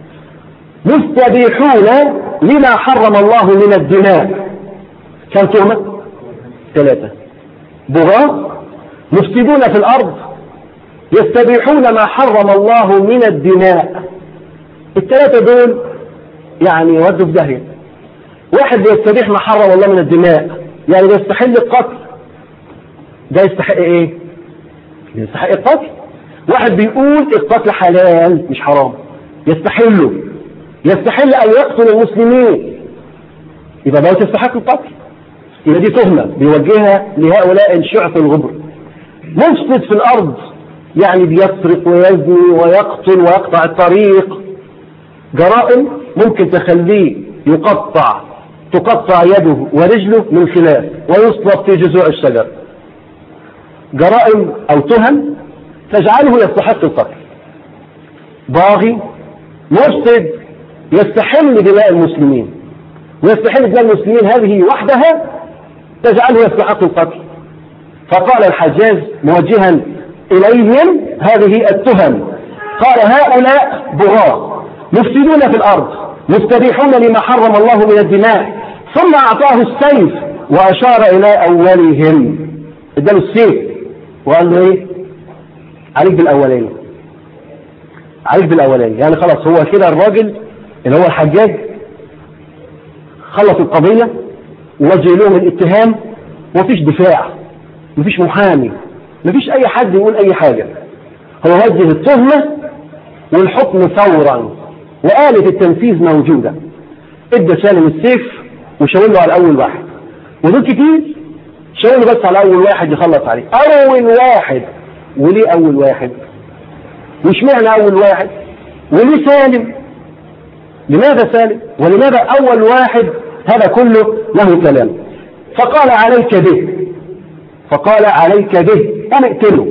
مستبيحون لما حرم الله من الدماء. كم تهمة؟ ثلاثة. بغاة مفسدون في الارض يستبيحون ما حرم الله من الدماء. الثلاثة دول يعني يودوا في داهية. واحد يستبيح ما حرم الله من الدماء، يعني يستحل القتل، ده يستحق ايه؟ يستحق القتل. واحد بيقول القتل حلال مش حرام، يستحله، يستحل ان يقتل المسلمين، يبقى ده تستحق القتل. يبقى دي تهمة بيوجهها لهؤلاء الشعث الغبر. مفسد في الارض يعني بيسرق ويزني ويقتل ويقطع الطريق، جرائم ممكن تخليه يقطع، تقطع يده ورجله من خلاف ويصلب في جذوع الشجر. جرائم او تهم تجعله يستحق القتل. باغي مفسد يستحل دماء المسلمين، ويستحل دماء المسلمين هذه وحدها تجعله يستحق القتل. فقال الحجاج موجها إليهم هذه التهم، قال هؤلاء بغاة مفسدون في الأرض مستبيحون لما حرم الله من الدماء. ثم أعطاه السيف وأشار إلى أولهم، اداله السيف وقال له إيه؟ عليك بالأولين، عليك بالأولين. يعني خلاص هو كده الراجل اللي هو الحجاج خلص القضية ووجه لهم الاتهام، ومفيش دفاع، مفيش محامي، مفيش أي حد يقول أي حاجة. هو وجه التهمة والحكم فورا، وآلة التنفيذ موجودة. ادى سالم السيف وشاور له على أول واحد، ودول كتير، شاور له بس على أول واحد يخلص عليه. أول واحد. وليه أول واحد؟ وش معنى أول واحد؟ وليه سالم؟ لماذا سالم؟ ولماذا أول واحد؟ هذا كله له كلام. فقال عليك به، فقال عليك به أن اقتله.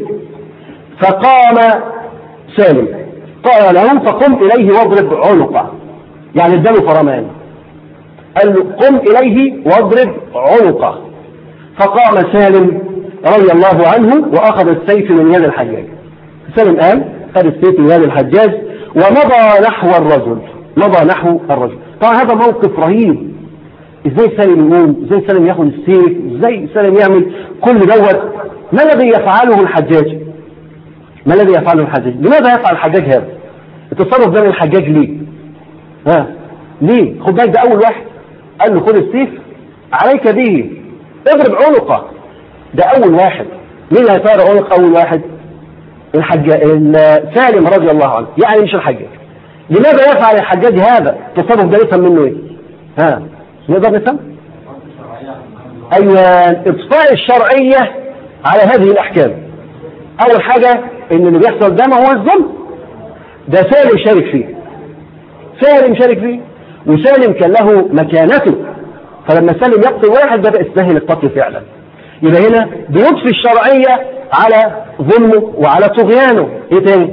فقام سالم، قال له فقم إليه واضرب عنقه، يعني اداله فرمان، قال له قم إليه واضرب عنقه. فقام سالم رضي الله عنه وأخذ السيف من يد الحجاج. سالم قال خذ السيف من يد الحجاج ومضى نحو الرجل، مضى نحو الرجل. طبعا هذا موقف رهيب. ازاي سالم يقوم؟ ازاي سالم ياخذ السيف؟ ازاي سالم يعمل كل دوت؟ ما الذي يفعله الحجاج؟ ما الذي يفعله الحجاج؟ لماذا يفعل الحجاج هذا؟ التصرف ده من الحجاج ليه؟ ها؟ ليه؟ خد بالك ده أول واحد قال له خد السيف عليك به اضرب عنقه، ده أول واحد. مين هيطير عنق أول واحد؟ الحجاج سالم رضي الله عنه، يعني مش الحجاج. لماذا يفعل الحجاج هذا؟ التصرف ده نفهم منه ايه؟ ها؟ نقدر نفهم؟ أيوة، إطفاء الشرعية على هذه الأحكام. أول حاجة إن اللي بيحصل ده ما هو الظلم، ده سالم شارك فيه، سالم شارك فيه، وسالم كان له مكانته، فلما سالم يقتل واحد بدأ يستاهل القتل فعلا. يبقى هنا بيطفي الشرعية على ظلمه وعلى طغيانه. ايه تاني؟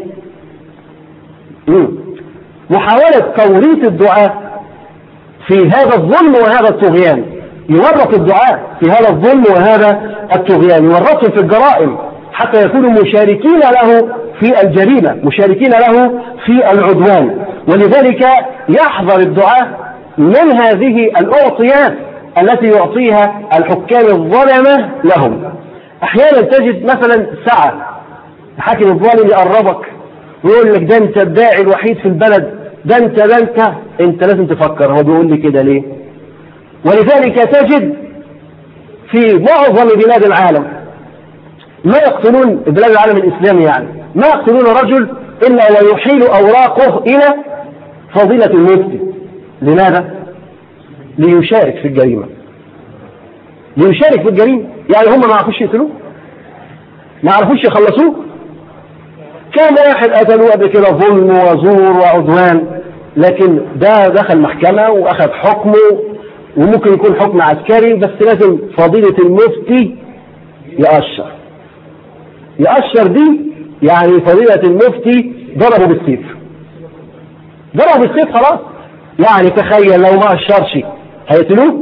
مم. محاولة توريط الدعاء في هذا الظلم وهذا الطغيان، يورط الدعاء في هذا الظلم وهذا الطغيان، يورطهم في الجرائم حتى يكونوا مشاركين له في الجريمة، مشاركين له في العدوان. ولذلك يحذر الدعاء من هذه الأعطيات التي يعطيها الحكام الظلمة لهم. أحيانا تجد مثلا ساعة الحاكم الظالم يقربك ويقول لك ده انت الداعي الوحيد في البلد، ده انت ده انت انت لازم تفكر هو بيقول لي كده ليه؟ ولذلك تجد في معظم بلاد العالم ما يقتلون بلاد العالم الإسلامي يعني ما يقتلون رجل إلا ويحيل أوراقه إلى فضيلة المفتي. لماذا؟ ليشارك في الجريمة، ليشارك في الجريمة. يعني هم ما عرفوش يقتلوه، ما عرفوش يخلصوه. كان واحد قتلوه قبل كده ظلم وزور وعدوان، لكن ده دخل محكمة وأخذ حكمه، وممكن يكون حكم عسكري، بس لازم فضيلة المفتي يأشر. يأشر دي يعني فضيلة المفتي ضربه بالسيف، ضربه بالسيف خلاص. يعني تخيل لو ما أشرش هيقتلوه.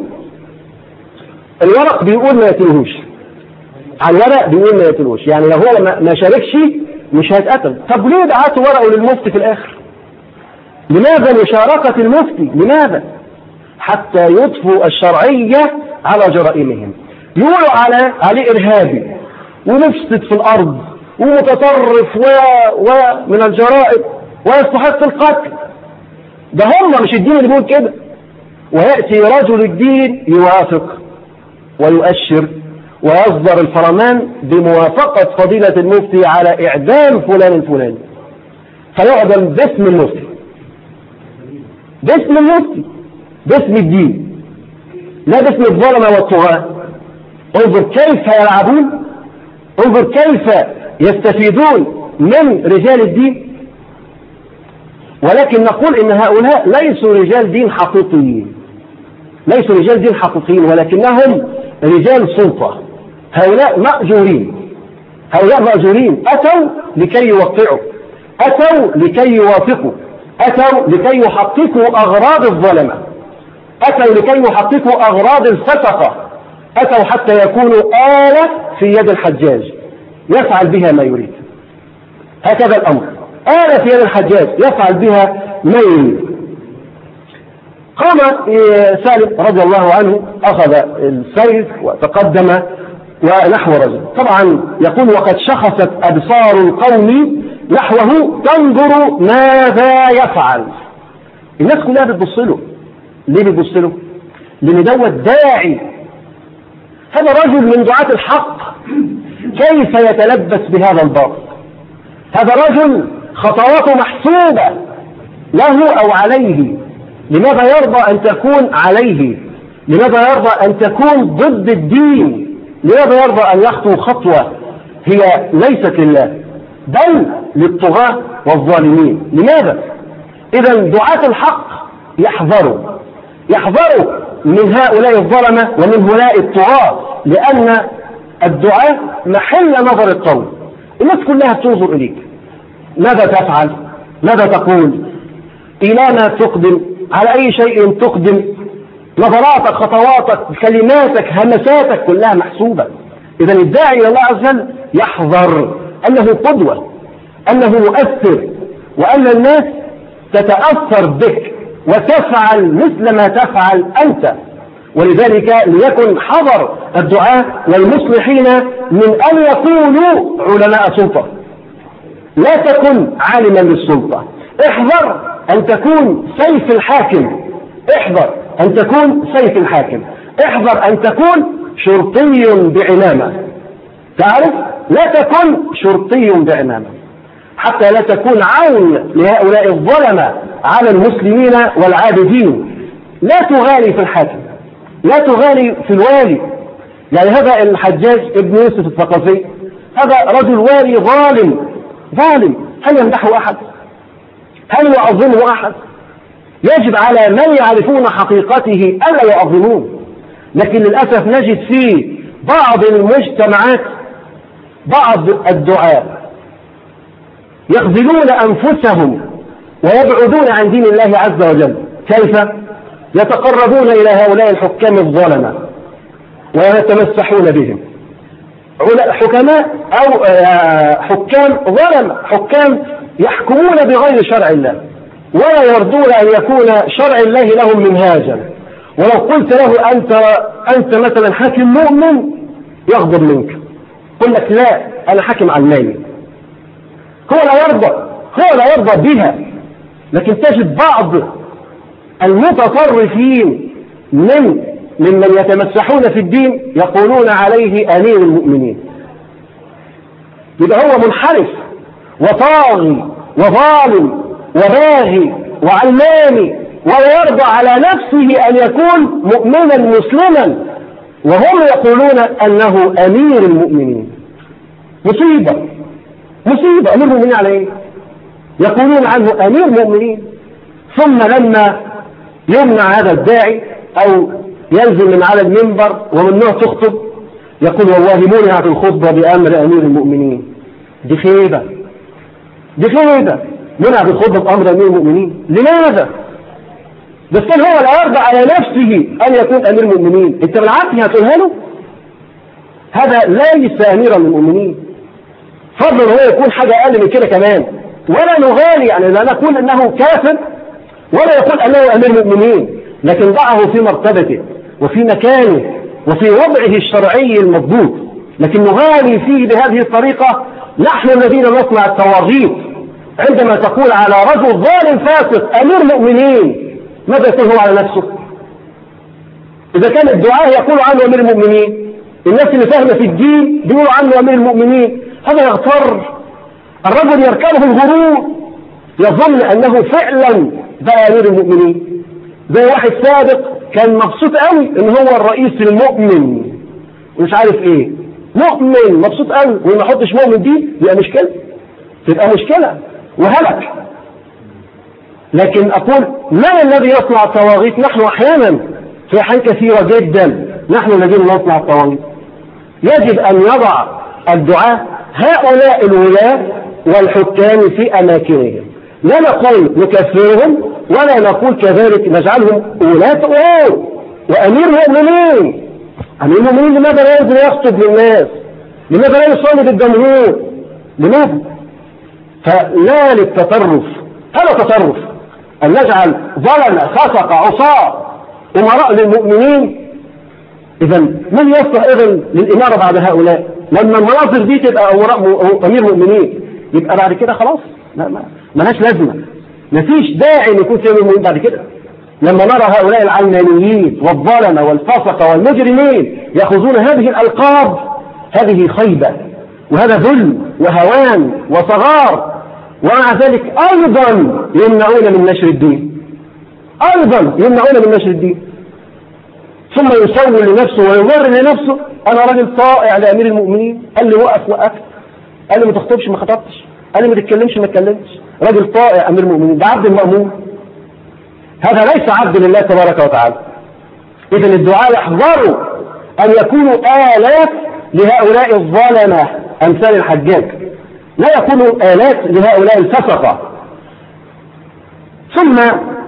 الورق بيقول ما يقتلوهوش، على الورق بيقول ما يقتلوهوش، يعني لو هو ما شاركش مش هيتقتل. طب ليه دعاته ورقه للمفتي في الآخر؟ لماذا مشاركة المفتي؟ لماذا؟ حتى يضفوا الشرعية على جرائمهم. يقولوا على عليه إرهابي ومفسد في الأرض ومتطرف و... ومن الجرائم ويستحق القتل. ده هم مش الدين اللي بيقول كده. ويأتي رجل الدين يوافق ويؤشر ويصدر الفرمان بموافقة فضيلة المفتي على إعدام فلان الفلاني، فيعدم باسم المفتي، باسم المفتي، باسم الدين، لا باسم الظلمة والطغاة. انظر كيف يلعبون، انظر كيف يستفيدون من رجال الدين. ولكن نقول إن هؤلاء ليسوا رجال دين حقيقيين، ليسوا رجال دين حقيقيين، ولكنهم رجال سلطة. هؤلاء مأجورين، هؤلاء مأجورين، أتوا لكي يوقعوا، أتوا لكي يوافقوا، أتوا لكي يحققوا أغراض الظلمة، أتوا لكي يحققوا أغراض الفسقة، أتوا حتى يكونوا آلة في يد الحجاج يفعل بها ما يريد. هكذا الأمر، آلة في يد الحجاج يفعل بها ما يريد. قام سالم رضي الله عنه، أخذ السيف وتقدم ونحو رجل. طبعا يقول وقد شخصت أبصار القوم نحوه تنظر ماذا يفعل. الناس كلها بتبص له. ليه بتبص له؟ لأن دوت داعي، هذا رجل من دعاة الحق، كيف يتلبس بهذا الباطل؟ هذا رجل خطواته محسوبة له أو عليه. لماذا يرضى أن تكون عليه؟ لماذا يرضى أن تكون ضد الدين؟ لماذا يرضى أن يخطو خطوة هي ليست لله بل للطغاة والظالمين؟ لماذا؟ إذا دعاة الحق يحذروا، يحذروا من هؤلاء الظلمة ومن هؤلاء الطغاة، لأن الدعاة محل نظر القوم. الناس كلها بتنظر إليك، ماذا تفعل؟ ماذا تقول؟ إلى ما تقدم؟ على أي شيء تقدم؟ نظراتك، خطواتك، كلماتك، همساتك كلها محسوبة. إذا الداعي إلى الله عز وجل يحذر أنه قدوة، أنه مؤثر، وأن الناس تتأثر بك وتفعل مثل ما تفعل أنت. ولذلك ليكن حذر الدعاة والمصلحين من أن يكونوا علماء سلطة. لا تكن عالما للسلطة، احذر أن تكون سيف الحاكم، احذر أن تكون سيف الحاكم، احذر أن تكون شرطي بعمامة. تعرف؟ لا تكن شرطي بعمامة حتى لا تكون عون لهؤلاء الظلمة على المسلمين والعابدين. لا تغالي في الحاكم، لا تغالي في الوالي. يعني هذا الحجاج ابن يوسف الثقفي هذا رجل والي ظالم، ظالم. هل يمدحه أحد؟ هل يعظمه أحد؟ يجب على من يعرفون حقيقته ألا يعظموه. لكن للأسف نجد في بعض المجتمعات بعض الدعاة يخذلون أنفسهم ويبعدون عن دين الله عز وجل. كيف؟ يتقربون إلى هؤلاء الحكام الظلمة ويتمسحون بهم، حكماء أو حكام ظلم، حكام يحكمون بغير شرع الله ولا يرضون أن يكون شرع الله لهم منهاجا. ولو قلت له أنت أنت مثلا حاكم مؤمن يغضب منك، يقول لك لا أنا حاكم علماني. هو لا يرضى، هو لا يرضى بها. لكن تجد بعض المتطرفين من ممن يتمسحون في الدين يقولون عليه أمير المؤمنين. يبقى هو منحرف وطاغي وظالم وباغي وعلماني، ولا يرضى على نفسه أن يكون مؤمنا مسلما، وهم يقولون أنه أمير المؤمنين. مصيبة مصيبة. أمير المؤمنين على إيه؟ يقولون عنه أمير المؤمنين، ثم لما يمنع هذا الداعي أو ينزل من على المنبر وممنوع تخطب يقول والله منعت الخطبة بأمر أمير المؤمنين. دي خيبة دي خيبة. منعت الخطبة بأمر أمير المؤمنين لماذا؟ بس كان هو لا يرضى على نفسه أن يكون أمير المؤمنين، أنت بالعكس هتقولها له هذا ليس أميرا للمؤمنين، فضلا هو يكون حاجة أقل من كده كمان. ولا نغالي يعني لا نقول أنه كافر ولا يقول أنه أمير المؤمنين، لكن ضعه في مرتبته وفي مكانه وفي وضعه الشرعي المضبوط، لكن نغالي فيه بهذه الطريقة. نحن الذين نصنع التواغيت عندما تقول على رجل ظالم فاسق أمير مؤمنين، ماذا يقول هو على نفسه؟ إذا كان الدعاء يقول عنه أمير المؤمنين، الناس اللي فاهمة في الدين بيقولوا عنه أمير المؤمنين، هذا يغتر. الرجل يركبه الغرور يظن أنه فعلا بقى أمير المؤمنين. زي واحد سابق كان مبسوط قوي إن هو الرئيس المؤمن ومش عارف إيه، مؤمن مبسوط قوي، وما يحطش مؤمن دي يبقى مشكلة، تبقى مشكلة وهلك. لكن أقول من الذي يصنع الطواغيت؟ نحن أحيانا في أحيان كثيرة جدا نحن الذين نصنع الطواغيت. يجب أن يضع الدعاة هؤلاء الولاة والحكام في أماكنهم، لا نقول نكفرهم ولا نقول كذلك نجعلهم ولاة أمور وأمير مؤمنين. أمير المؤمنين لماذا لا ينزل يخطب للناس؟ لماذا لا يصلي بالجمهور؟ لماذا؟ فلا للتطرف. هذا تطرف أن نجعل ظلم فسق عصاة أمراء للمؤمنين. إذا من يصلح إذن للإمارة بعد هؤلاء؟ لما المناصر دي تبقى أمير مؤمنين يبقى بعد كده خلاص لا ما ملهاش لازمة، مفيش داعي يكون في أمير مؤمنين بعد كده. لما نرى هؤلاء العلمانيين والظلمة والفسقة والمجرمين يأخذون هذه الألقاب، هذه خيبة وهذا ذل وهوان وصغار، ومع ذلك أيضا يمنعون من نشر الدين، أيضا يمنعون من نشر الدين. ثم يسول لنفسه ويمر لنفسه أنا راجل طائع لأمير المؤمنين، قال لي وقف وقفت، قال لي ما تخطبش ما خطبتش، قال لي ما تتكلمش ما اتكلمتش، راجل طائع أمير المؤمنين، ده عبد المأمون، هذا ليس عبد لله تبارك وتعالى. إذن الدعاء يحذروا أن يكونوا آلات لهؤلاء الظلمة أمثال الحجاج، لا يكونوا آلات لهؤلاء الفسقة. ثم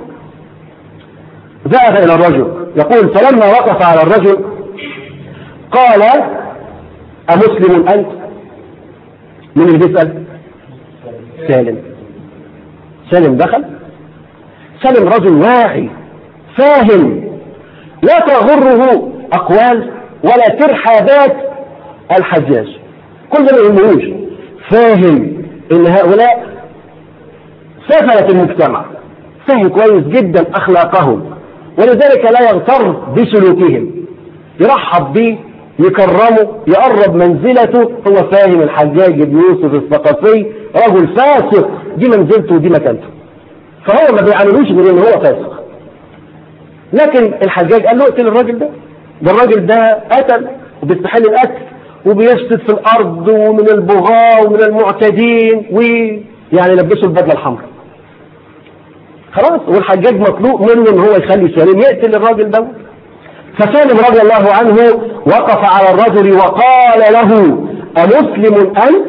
ذهب إلى الرجل يقول فلما وقف على الرجل قال أمسلم أنت؟ من اللي بيسأل؟ سالم. سالم دخل. سالم رجل واعي فاهم، لا تغره أقوال ولا ترحابات الحجاج، كل ده ما يهموش، فاهم إن هؤلاء سفلة المجتمع، فاهم كويس جدا أخلاقهم، ولذلك لا يغتر بسلوكهم، يرحب به يكرمه يقرب منزلته. هو فاهم الحجاج بن يوسف الثقفي رجل فاسق، دي منزلته ودي مكانته، فهو ما بيعاملوش غير ان هو فاسق. لكن الحجاج قال له اقتل الراجل ده، ده الراجل ده قتل وبيستحل القتل وبيفسد في الارض ومن البغاة ومن المعتدين، ويعني لبسوا البدله الحمراء خلاص. والحجاج مطلوب منه ان هو يخلي سالم يقتل الراجل ده. فسالم رضي الله عنه وقف على الرجل وقال له أمسلم أنت؟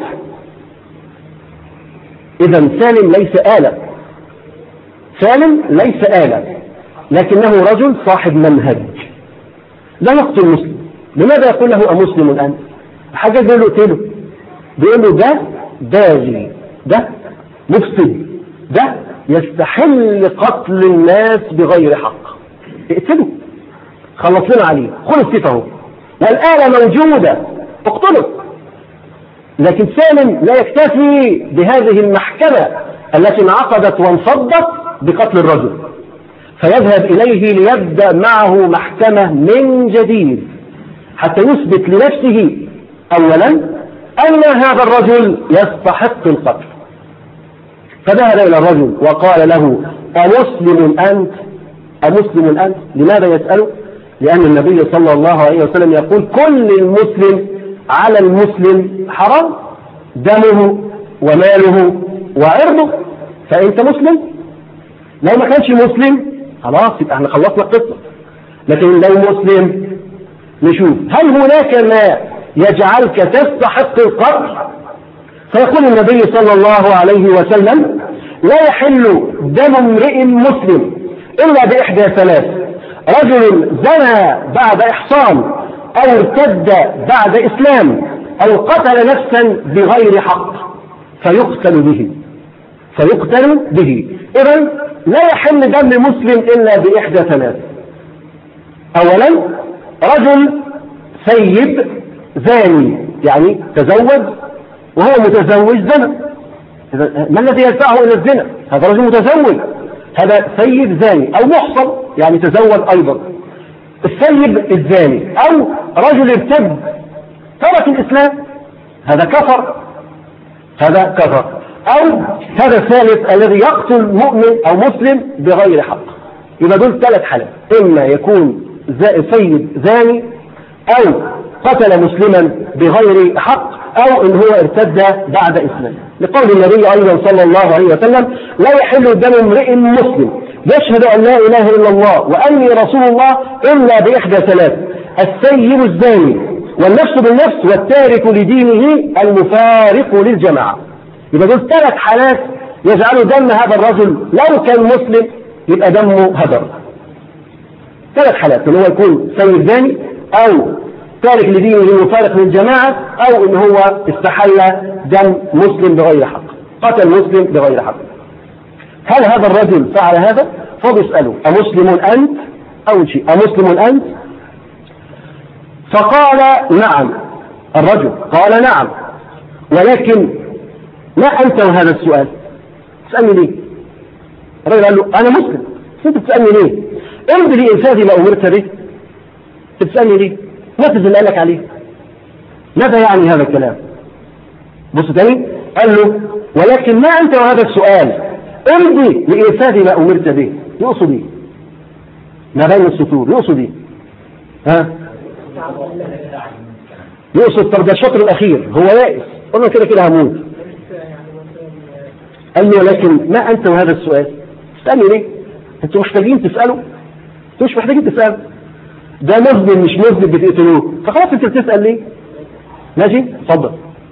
إذا سالم ليس آلة، سالم ليس آلة، لكنه رجل صاحب منهج لا يقتل مسلم. لماذا يقول له أمسلم أنت؟ الحجاج بيقول له اقتله، بيقول له ده باغي، ده مفسد، ده يستحل قتل الناس بغير حق، اقتله خلص لنا عليه، خلص كتفه والآلة موجودة اقتله. لكن سالم لا يكتفي بهذه المحكمة التي انعقدت وانفضت بقتل الرجل، فيذهب إليه ليبدأ معه محكمة من جديد حتى يثبت لنفسه أولا أن هذا الرجل يستحق القتل. فذهب إلى الرجل وقال له: أمسلم أنت؟ أمسلم أنت؟ لماذا يسأله؟ لأن النبي صلى الله عليه وسلم يقول: كل المسلم على المسلم حرام، دمه وماله وعرضه. فأنت مسلم؟ لو ما كانش مسلم خلاص يبقى احنا خلصنا القصة. لكن لو مسلم نشوف هل هناك ما يجعلك تستحق القتل. فيقول النبي صلى الله عليه وسلم: لا يحل دم امرئ مسلم إلا بإحدى ثلاث: رجل زنى بعد إحصان، أو ارتد بعد إسلام، أو قتل نفسا بغير حق فيقتل به فيقتل به إذن لا يحل دم مسلم إلا بإحدى ثلاث: أولا رجل سيب زاني، يعني تزوج وهو متزوج زنا، ما الذي يدفعه إلى الزنا؟ هذا رجل متزوج، هذا سيب زاني، أو محصن يعني تزوج أيضا. السيب الزاني، أو رجل ارتد ترك الإسلام، هذا كفر هذا كفر أو هذا الثالث الذي يقتل مؤمن أو مسلم بغير حق. يبقى دول ثلاث حالات: إما يكون سيد زاني، أو قتل مسلما بغير حق، أو إن هو ارتد بعد إسلام. لقول النبي أيضا صلى الله عليه وسلم: لا يحل دم امرئ مسلم يشهد أن لا إله إلا الله وأني رسول الله إلا بإحدى ثلاث: السيب الزاني، والنفس بالنفس، والتارك لدينه، المفارق للجماعة. يبقى دول ثلاث حالات يجعلوا دم هذا الرجل لو كان مسلم يبقى دمه هدر. ثلاث حالات: ان هو يكون سيد زاني، او تارك لدينه مفارق للجماعة، او ان هو استحل دم مسلم بغير حق، قتل مسلم بغير حق. هل هذا الرجل فعل هذا؟ فبيسأله: أمسلم أنت؟ أول شيء: أمسلم أنت؟ فقال: نعم. الرجل قال: نعم. ولكن ما أنت هذا السؤال؟ تسألني ليه؟ الرجل قال له: أنا مسلم. أنت بتسألني ليه؟ امضي لإنفاذ ما أمرت به. بتسألني ليه؟ نفذ اللي قالك عليه. ماذا يعني هذا الكلام؟ بص تاني، قال له: ولكن ما أنت وهذا السؤال؟ امضي لإنفاذ ما أمرت به. يقصد ايه؟ ما بين السطور يقصد ايه؟ ها؟ يقصد طب ده الشطر الأخير، هو يائس، قلنا كده كده هموت. قال له: ولكن ما أنت وهذا السؤال؟ تسألني ليه؟ أنتوا محتاجين تسألوا؟ أنتوا مش محتاجين تسألوا، ده مذنب مش مذنب بتقتلوه، فخلاص أنت بتسأل ليه؟ ماشي؟ اتفضل.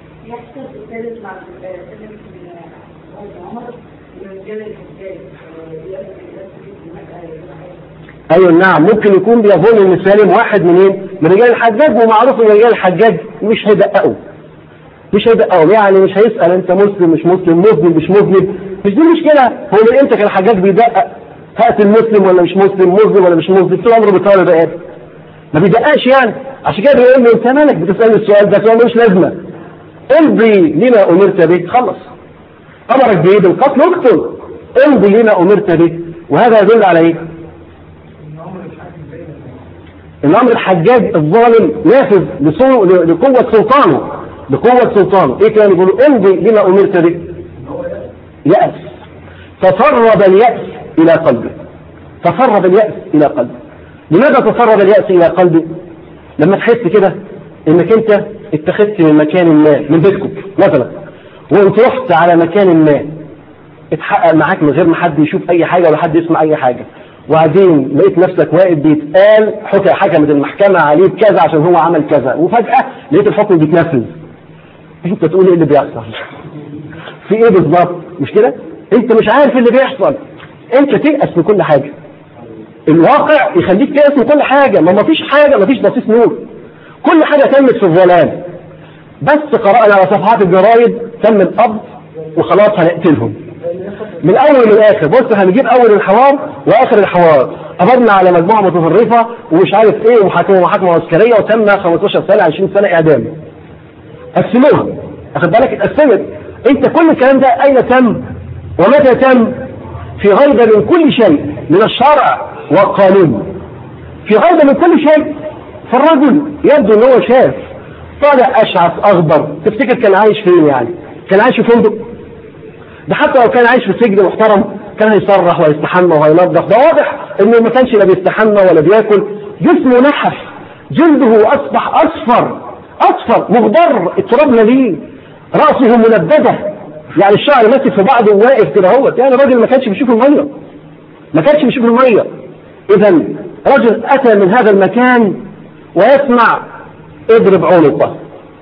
ايوه نعم، ممكن يكون بيظن ان سالم واحد منين؟ من رجال الحجاج، ومعروف ان رجال الحجاج مش هيدققوا مش هيدققوا يعني مش هيسأل انت مسلم مش مسلم، مذنب مش مذنب، مش دي المشكله. هو من امتى كان الحجاج بيدقق هقتل مسلم ولا مش مسلم، مذنب ولا مش مذنب؟ طول عمره بيطالب بقى ما بيدققش يعني. عشان كده بيقول له: انت مالك بتسالني السؤال ده؟ سؤال ملوش لازمه. امضي لما امرت به، خلص. امرك بايه؟ بالقتل، اقتل. امضي لما امرت به. وهذا يدل على ايه؟ ان امر الحجاج الظالم نافذ لقوه سلطانه لقوه سلطانه. ايه كان يقول؟ امضي لما امرت به. يأس، تسرب اليأس الى قلبه تسرب اليأس الى قلبه لماذا تسرب اليأس الى قلبه؟ لما تحس كده انك انت اتخذت من مكان ما، من بيتكم مثلا، وانت رحت على مكان ما اتحقق معاك من غير ما حد يشوف اي حاجه ولا حد يسمع اي حاجه، وبعدين لقيت نفسك واقف بيتقال حكم حكمت المحكمه عليه بكذا عشان هو عمل كذا، وفجاه لقيت الحكم بيتنفذ. انت تقول ايه اللي بيحصل؟ في ايه بالظبط؟ مش كده؟ انت مش عارف اللي بيحصل، انت تيأس من كل حاجه. الواقع يخليك تيأس من كل حاجه، ما مفيش حاجه، مفيش بصيص نور، كل حاجه تمت في الظلام. بس قرأنا على صفحات الجرايد تم القبض وخلاص هنقتلهم من الاول للاخر. بص هنجيب اول الحوار واخر الحوار، قبضنا على مجموعه متطرفه ومش عارف ايه، ومحاكمه محاكمه عسكريه، وتم خمستاشر سنه عشرين سنه اعدام. قسموها، اخد بالك؟ اتقسمت. انت كل الكلام ده اين تم ومتى تم؟ في غيبة من كل شيء من الشرع والقانون، في غيبة من كل شيء. فالرجل يبدو ان هو شاف طالع اشعث اخضر، تفتكر كان عايش فين؟ يعني كان عايش في فندق؟ ده حتى لو كان عايش في سجن محترم كان هيصرح ويستحمى وهينظف. ده واضح انه ما كانش لا بيستحمى ولا بياكل، جسمه نحف، جلده اصبح اصفر اصفر مخضر، التراب مليء، راسه منبذه، يعني الشعر ماسك في بعضه وواقف كده اهوت. يعني الراجل ما كانش بيشوف الميه، ما كانش بيشوف الميه. اذا رجل اتى من هذا المكان ويسمع اضرب عنقه،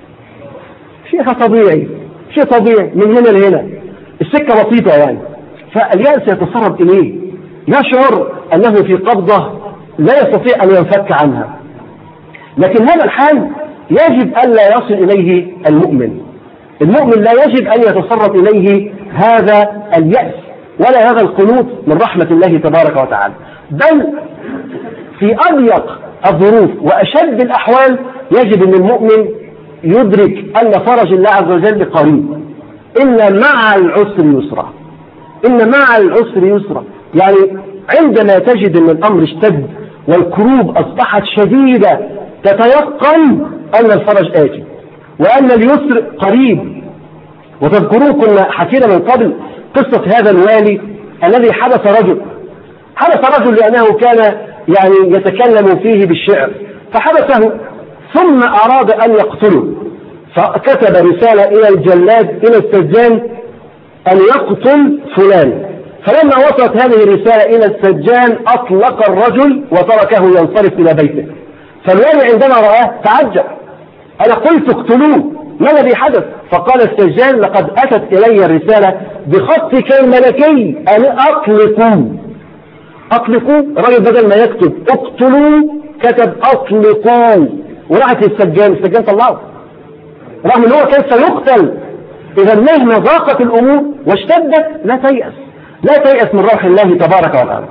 شيء طبيعي، شيء طبيعي من هنا لهنا، السكه بسيطه يعني. فاليأس يتسرب اليه، يشعر انه في قبضه لا يستطيع ان ينفك عنها. لكن هذا الحال يجب الا يصل اليه المؤمن. المؤمن لا يجب ان يتسرب اليه هذا اليأس ولا هذا القنوط من رحمه الله تبارك وتعالى، بل في اضيق الظروف واشد الاحوال يجب ان المؤمن يدرك ان فرج الله عز وجل قريب. ان مع العسر يسرا، ان مع العسر يسرا. يعني عندما تجد ان الامر اشتد والكروب اصبحت شديده تتيقن ان الفرج آتي وان اليسر قريب. وتذكرون كنا حكينا من قبل قصه هذا الوالي الذي حدث رجل حدث رجل لانه كان يعني يتكلم فيه بالشعر فحبسه، ثم أراد أن يقتله، فكتب رسالة إلى الجلاد إلى السجان أن يقتل فلان. فلما وصلت هذه الرسالة إلى السجان أطلق الرجل وتركه ينصرف إلى بيته. فالوالي عندما رآه تعجب، أنا قلت اقتلوه، ما الذي حدث؟ فقال السجان لقد أتت إلي الرسالة بخطك الملكي أن أطلقوا أطلقوا. الرجل بدل ما يكتب اقتلوا كتب أطلقوا، وراحت للسجان، السجان طلعه رغم أنه كان سيقتل. إذا مهما ضاقت الأمور واشتدت لا تيأس، لا تيأس من روح الله تبارك وتعالى.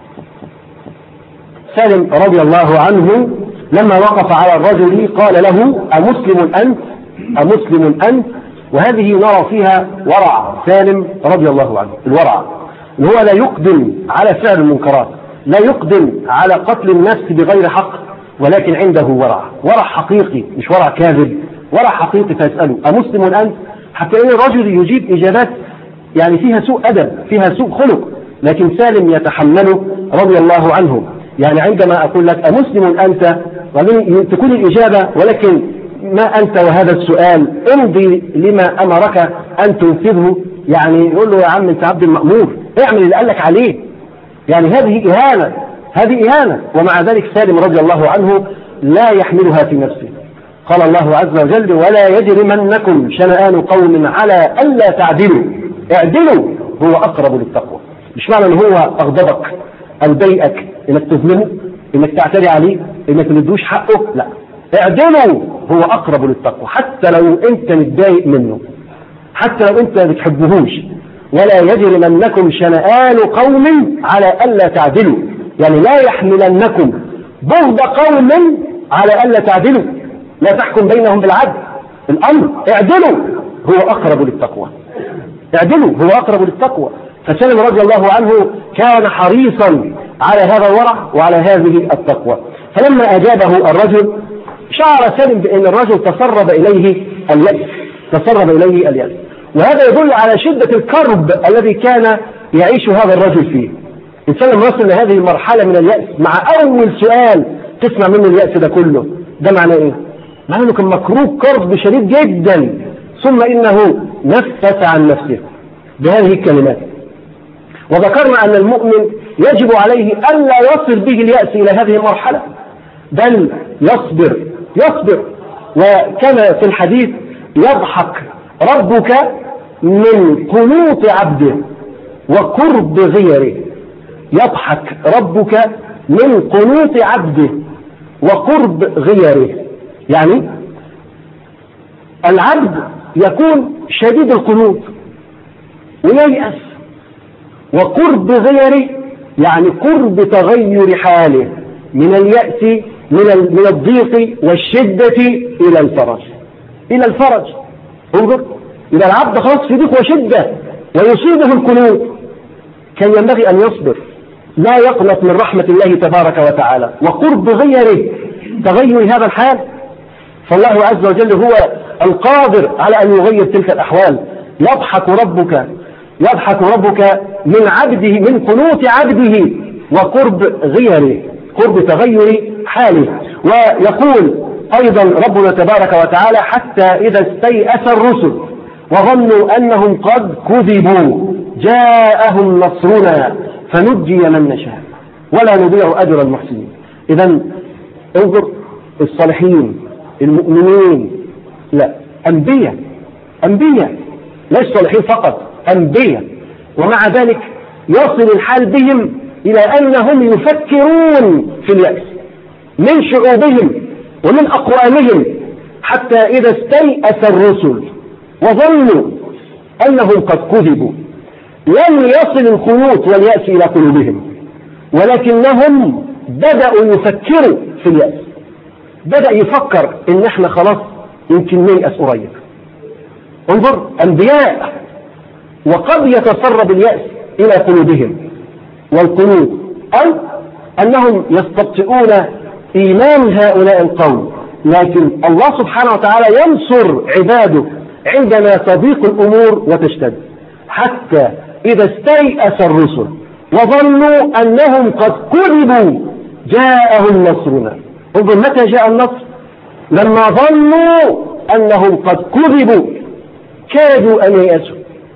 سالم رضي الله عنه لما وقف على الرجل قال له أمسلم أنت؟ أمسلم أنت؟ وهذه نرى فيها ورع سالم رضي الله عنه. الورع إن هو لا يقدم على فعل المنكرات، لا يقدم على قتل النفس بغير حق، ولكن عنده ورع، ورع حقيقي مش ورع كاذب، ورع حقيقي. فيسأله أمسلم أنت؟ حتى إن الرجل يجيب إجابات يعني فيها سوء أدب، فيها سوء خلق، لكن سالم يتحمله رضي الله عنه. يعني عندما أقول لك أمسلم أنت تكون الإجابة، ولكن ما أنت وهذا السؤال، امضي لما أمرك أن تنفذه. يعني يقول له يا عم أنت عبد المأمور، اعمل اللي قال لك عليه. يعني هذه إهانة، هذه إهانة. ومع ذلك سالم رضي الله عنه لا يحملها في نفسه. قال الله عز وجل ولا يجرمنكم شنآن قوم على ألا تعدلوا، اعدلوا هو أقرب للتقوى. مش معنى أن هو أغضبك أو ضايقك إنك تظلمه، إنك تعتدي عليه، إنك ما تدوش حقه، لا، اعدلوا هو أقرب للتقوى. حتى لو أنت متضايق منه، حتى لو أنت ما بتحبهوش. ولا يجرمنكم شنآن قوم على ألا تعدلوا، يعني لا يحملنكم بغض قوم على ألا تعدلوا، لا تحكم بينهم بالعدل. الأمر اعدلوا هو أقرب للتقوى، اعدلوا هو أقرب للتقوى. فسالم رضي الله عنه كان حريصا على هذا الورع وعلى هذه التقوى. فلما أجابه الرجل شعر سالم بأن الرجل تسرب إليه اليأس، تسرب إليه اليأس. وهذا يدل على شدة الكرب الذي كان يعيش هذا الرجل فيه. إنسان لما يصل لهذه المرحلة من اليأس مع أول سؤال تسمع منه اليأس ده كله، ده معناه إيه؟ معناه إنه كان مكروب كرب شديد جدا، ثم إنه نفس عن نفسه بهذه الكلمات. وذكرنا أن المؤمن يجب عليه ألا يصل به اليأس إلى هذه المرحلة، بل يصبر يصبر. وكما في الحديث يضحك ربك من قنوط عبده وقرب غيره، يضحك ربك من قنوط عبده وقرب غيره. يعني العبد يكون شديد القنوط وييأس، وقرب غيره يعني قرب تغير حاله من اليأس من من الضيق والشدة إلى الفرج، إلى الفرج. انظر إلى العبد خلاص في ضيق وشدة ويصيبه القنوط، كان ينبغي أن يصبر، لا يقنط من رحمة الله تبارك وتعالى وقرب غيره تغير هذا الحال. فالله عز وجل هو القادر على أن يغير تلك الأحوال. يضحك ربك يضحك ربك من عبده، من قنوط عبده وقرب غيره، قرب تغير حاله. ويقول أيضا ربنا تبارك وتعالى: حتى إذا استيأس الرسل وظنوا أنهم قد كذبوا جاءهم نصرنا فنجي من نشاء ولا نضيع أجر المحسنين. إذا انظر، الصالحين المؤمنين، لا، أنبياء أنبياء ليس صالحين فقط، أنبياء، ومع ذلك يصل الحال بهم إلى أنهم يفكرون في اليأس من شعوبهم ومن أقوامهم، حتى إذا استيأس الرسل وظنوا أنهم قد كذبوا. لم يصل القنوط واليأس إلى قلوبهم، ولكنهم بدأوا يفكروا في اليأس، بدأ يفكر إن احنا خلاص يمكن نيأس قريب. انظر، أنبياء، وقد يتسرب اليأس إلى قلوبهم والقنوط، أو أنهم يستبطئون إيمان هؤلاء القوم. لكن الله سبحانه وتعالى ينصر عباده عندما تضيق الأمور وتشتد. حتى إذا استيأس الرسل وظنوا أنهم قد كذبوا جاءهم نصرنا. انظر متى جاء النصر؟ لما ظنوا أنهم قد كذبوا كادوا أن ييأسوا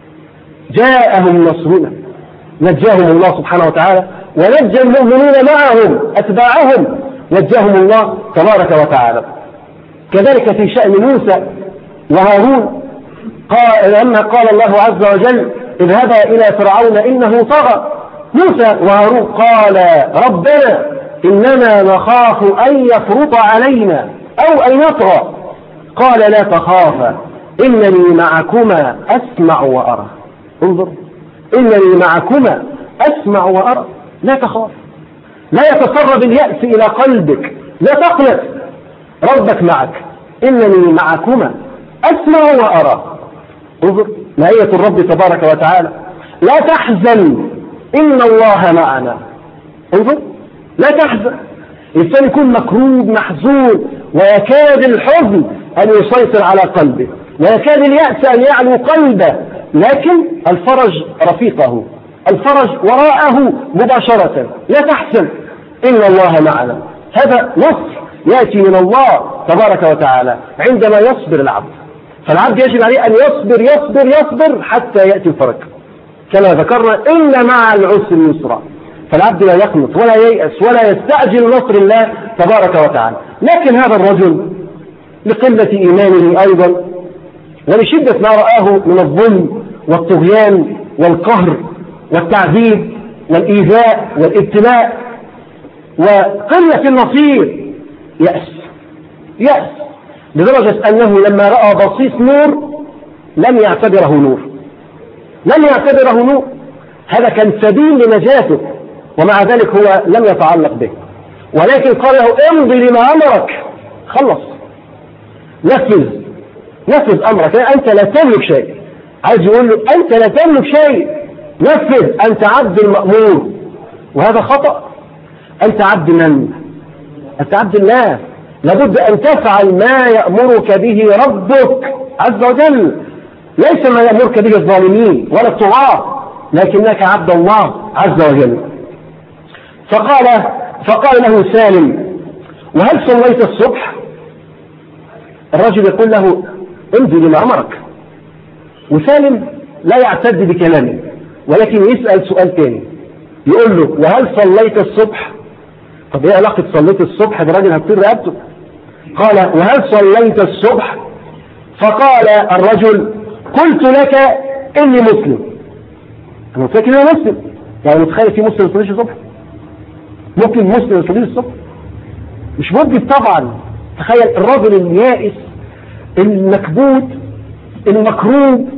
جاءهم نصرنا، نجاهم الله سبحانه وتعالى ونجى المؤمنين معهم أتباعهم، نجاهم الله تبارك وتعالى. كذلك في شأن موسى وهارون، قال لما قال الله عز وجل: اذهبا إلى فرعون إنه طغى، موسى وهارون قال: ربنا إننا نخاف أن يفرط علينا أو أن يطغى. قال: لا تخافا إنني معكما أسمع وأرى. انظر، إنني معكما أسمع وأرى، لا تخاف، لا يتسرب اليأس إلى قلبك، لا تقلق، ربك معك، إنني معكما أسمع وأرى. انظر مائية الرب تبارك وتعالى: لا تحزن إن الله معنا. انظر، لا تحزن. الإنسان يكون مكروب محزون ويكاد الحزن أن يسيطر على قلبه ويكاد اليأس أن يعلو قلبه، لكن الفرج رفيقه، الفرج وراءه مباشرة. لا تحزن إن الله معنا. هذا نصر يأتي من الله تبارك وتعالى عندما يصبر العبد. فالعبد يجب عليه أن يصبر يصبر يصبر حتى يأتي الفرج، كما ذكرنا: إن مع العسر يسرا. فالعبد لا يقنط ولا ييأس ولا يستعجل نصر الله تبارك وتعالى. لكن هذا الرجل لقلة إيمانه أيضا ولشدة ما رآه من الظلم والطغيان والقهر والتعذيب والإيذاء والابتلاء وقلة النصير، يأس يأس لدرجة أنه لما رأى بصيص نور لم يعتبره نور، لم يعتبره نور. هذا كان سبيل لنجاته، ومع ذلك هو لم يتعلق به، ولكن قال له: امضي لما أمرك، خلص، نفذ نفذ أمرك، أنت لا تملك شيء. عايز يقول له: أنت لا تملك شيء، نفذ، أنت عبد المأمور. وهذا خطأ. أنت عبد من؟ أنت عبد الله، لابد أن تفعل ما يأمرك به ربك عز وجل، ليس ما يأمرك به الظالمين ولا الطغاة، لكنك عبد الله عز وجل. فقال فقال له سالم: وهل صليت الصبح؟ الرجل يقول له: امضي لما أمرك. وسالم لا يعتد بكلامه، ولكن يسأل سؤال تاني، يقول له: وهل صليت الصبح؟ طب ايه علاقة صليت الصبح بالراجل هتطير رقبته؟ قال: وهل صليت الصبح؟ فقال الرجل: قلت لك إني مسلم. أنا قلت لك إني مسلم، يعني متخيل في مسلم يصليش الصبح؟ ممكن مسلم يصليش الصبح؟ مش ممكن طبعا. تخيل الرجل اليائس المكبوت المكروب،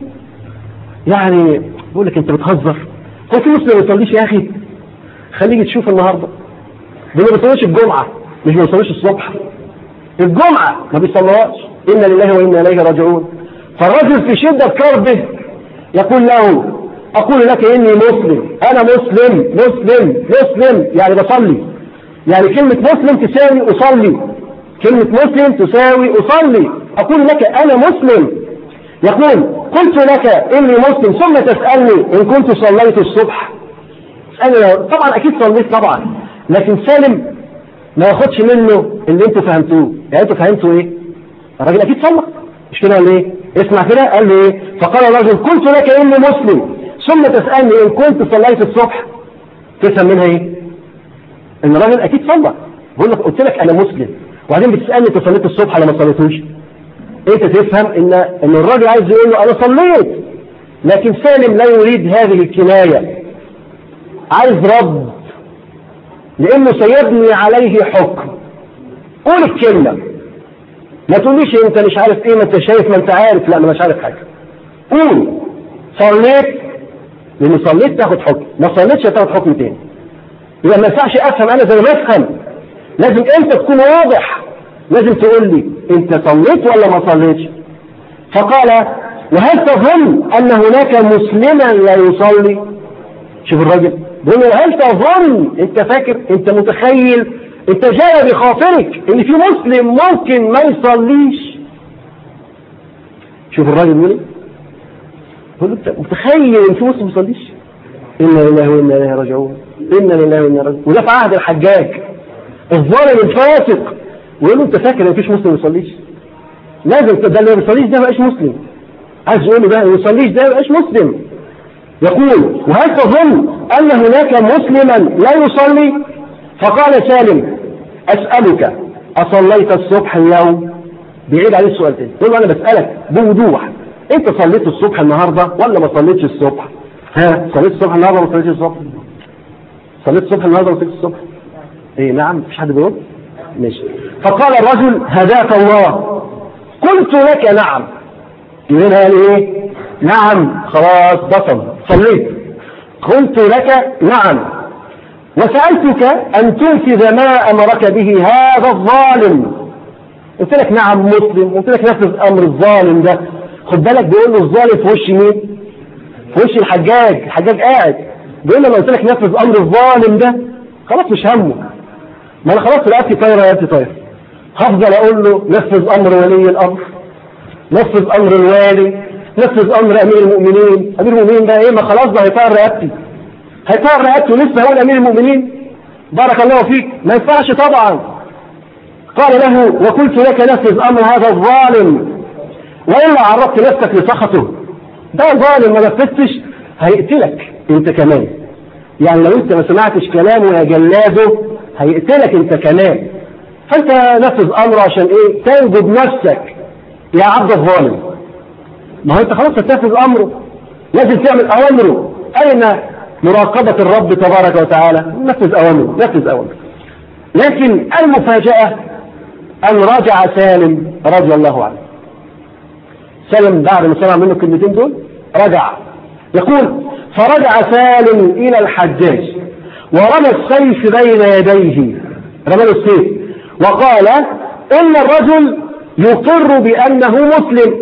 يعني بقول لك انت بتهزر، هو في مسلم ما يصليش يا اخي؟ خليك تشوف النهارده ده ما بيصليش الجمعه، مش ما بيصليش الصبح، الجمعه ما بيصليهاش، انا لله وانا اليه راجعون. فالرجل في شده كربه يقول له: أقول لك إني مسلم، أنا مسلم مسلم مسلم يعني بصلي، يعني كلمة مسلم تساوي أصلي، كلمة مسلم تساوي أصلي. أقول لك أنا مسلم. يقول قلت لك إني مسلم ثم تسألني إن كنت صليت الصبح. أنا طبعا أكيد صليت طبعا، لكن سالم ما ياخدش منه اللي انتوا فهمتوه. يعني انتوا فهمتوا ايه؟ الراجل اكيد صلى، مش كده ولا ايه؟ اسمع كده، قال لي ايه؟ فقال الرجل قلت لك اني مسلم ثم تسالني ان كنت صليت الصبح. تفهم منها ايه؟ ان الراجل اكيد صلى. بقول لك قلت لك انا مسلم وبعدين بتسالني انت صليت الصبح ولا ما صليتوش؟ انت تفهم ان ان الراجل عايز يقول له انا صليت، لكن سالم لا يريد هذه الكنايه، عايز رد، لانه سيبني عليه حكم. قول الكلمة، ما تقوليش انت مش عارف ايه، ما انت شايف، ما انت عارف، لا ما مش عارف حاجة. قول صليت، لان صليت تاخد حكم، ما صليتش هتاخد حكم تاني. يبقى ما ينفعش افهم انا زي ما افهم، لازم انت تكون واضح، لازم تقول لي انت صليت ولا ما صليتش. فقال وهل تظن ان هناك مسلما لا يصلي؟ شوف الراجل بيقول له هل تظن، انت فاكر، انت متخيل، انت جاء بخاطرك ان في مسلم ممكن ما يصليش؟ شوف الراجل بيقول ايه؟ بيقول له انت متخيل ان في مسلم ما يصليش؟ انا لله وانا اليه راجعون، انا لله وانا راجعون. وده في عهد الحجاج الظالم الفاسق، ويقول له انت فاكر ان مفيش مسلم ما يصليش؟ لازم ده اللي ما يصليش ده ما بقاش مسلم. عايز يقول له ده ما يصليش ده ما بقاش مسلم. يقول وهل تظن أن هناك مسلما لا يصلي؟ فقال سالم أسألك أصليت الصبح اليوم؟ بعيد عليه السؤال تاني، يقول أنا بسألك بوضوح، أنت صليت الصبح النهاردة ولا ما صليتش الصبح؟ ها صليت الصبح النهاردة ولا ما صليتش الصبح؟ صليت الصبح النهاردة ولا ما صليتش الصبح؟ إيه نعم، مفيش حد بيرد؟ ماشي. فقال الرجل هداك الله، قلت لك نعم. يقول قال إيه؟ نعم، خلاص بطل صليت. قلت لك نعم وسألتك أن تنفذ ما أمرك به هذا الظالم. قلت لك نعم مسلم، قلت لك نفذ أمر الظالم ده. خد بالك بيقول له الظالم في وش مين؟ في وش الحجاج. الحجاج قاعد بيقول له لو قلت لك نفذ أمر الظالم ده خلاص مش همه، ما أنا خلاص رقبتي طايرة رقبتي طايرة، هفضل أقول له نفذ أمر ولي الأمر، نفذ أمر الوالي، نفذ أمر أمير المؤمنين. أمير المؤمنين ده إيه؟ ما خلاص ده هيطير رقبتي، هيطير رقبته لسه هو أمير المؤمنين؟ بارك الله فيك، ما ينفعش طبعا. قال له وقلت لك نفذ أمر هذا الظالم وإلا عرضت نفسك لسخطه. ده ظالم ما نفذتش هيقتلك أنت كمان، يعني لو أنت ما سمعتش كلامه يا جلاده هيقتلك أنت كمان. فأنت نفذ أمره عشان إيه؟ تنجد نفسك يا عبد الظالم. ما هو أنت خلاص هتنفذ أمره، لازم تعمل أوامره. أين مراقبة الرب تبارك وتعالى؟ نفذ أوامره، نفذ أوامره. لكن المفاجأة أن رجع سالم رضي الله عنه. سالم بعد ما سمع منه الكلمتين دول رجع. يقول فرجع سالم إلى الحجاج ورمى السيف بين يديه، رمى السيف وقال إن الرجل يقر بأنه مسلم،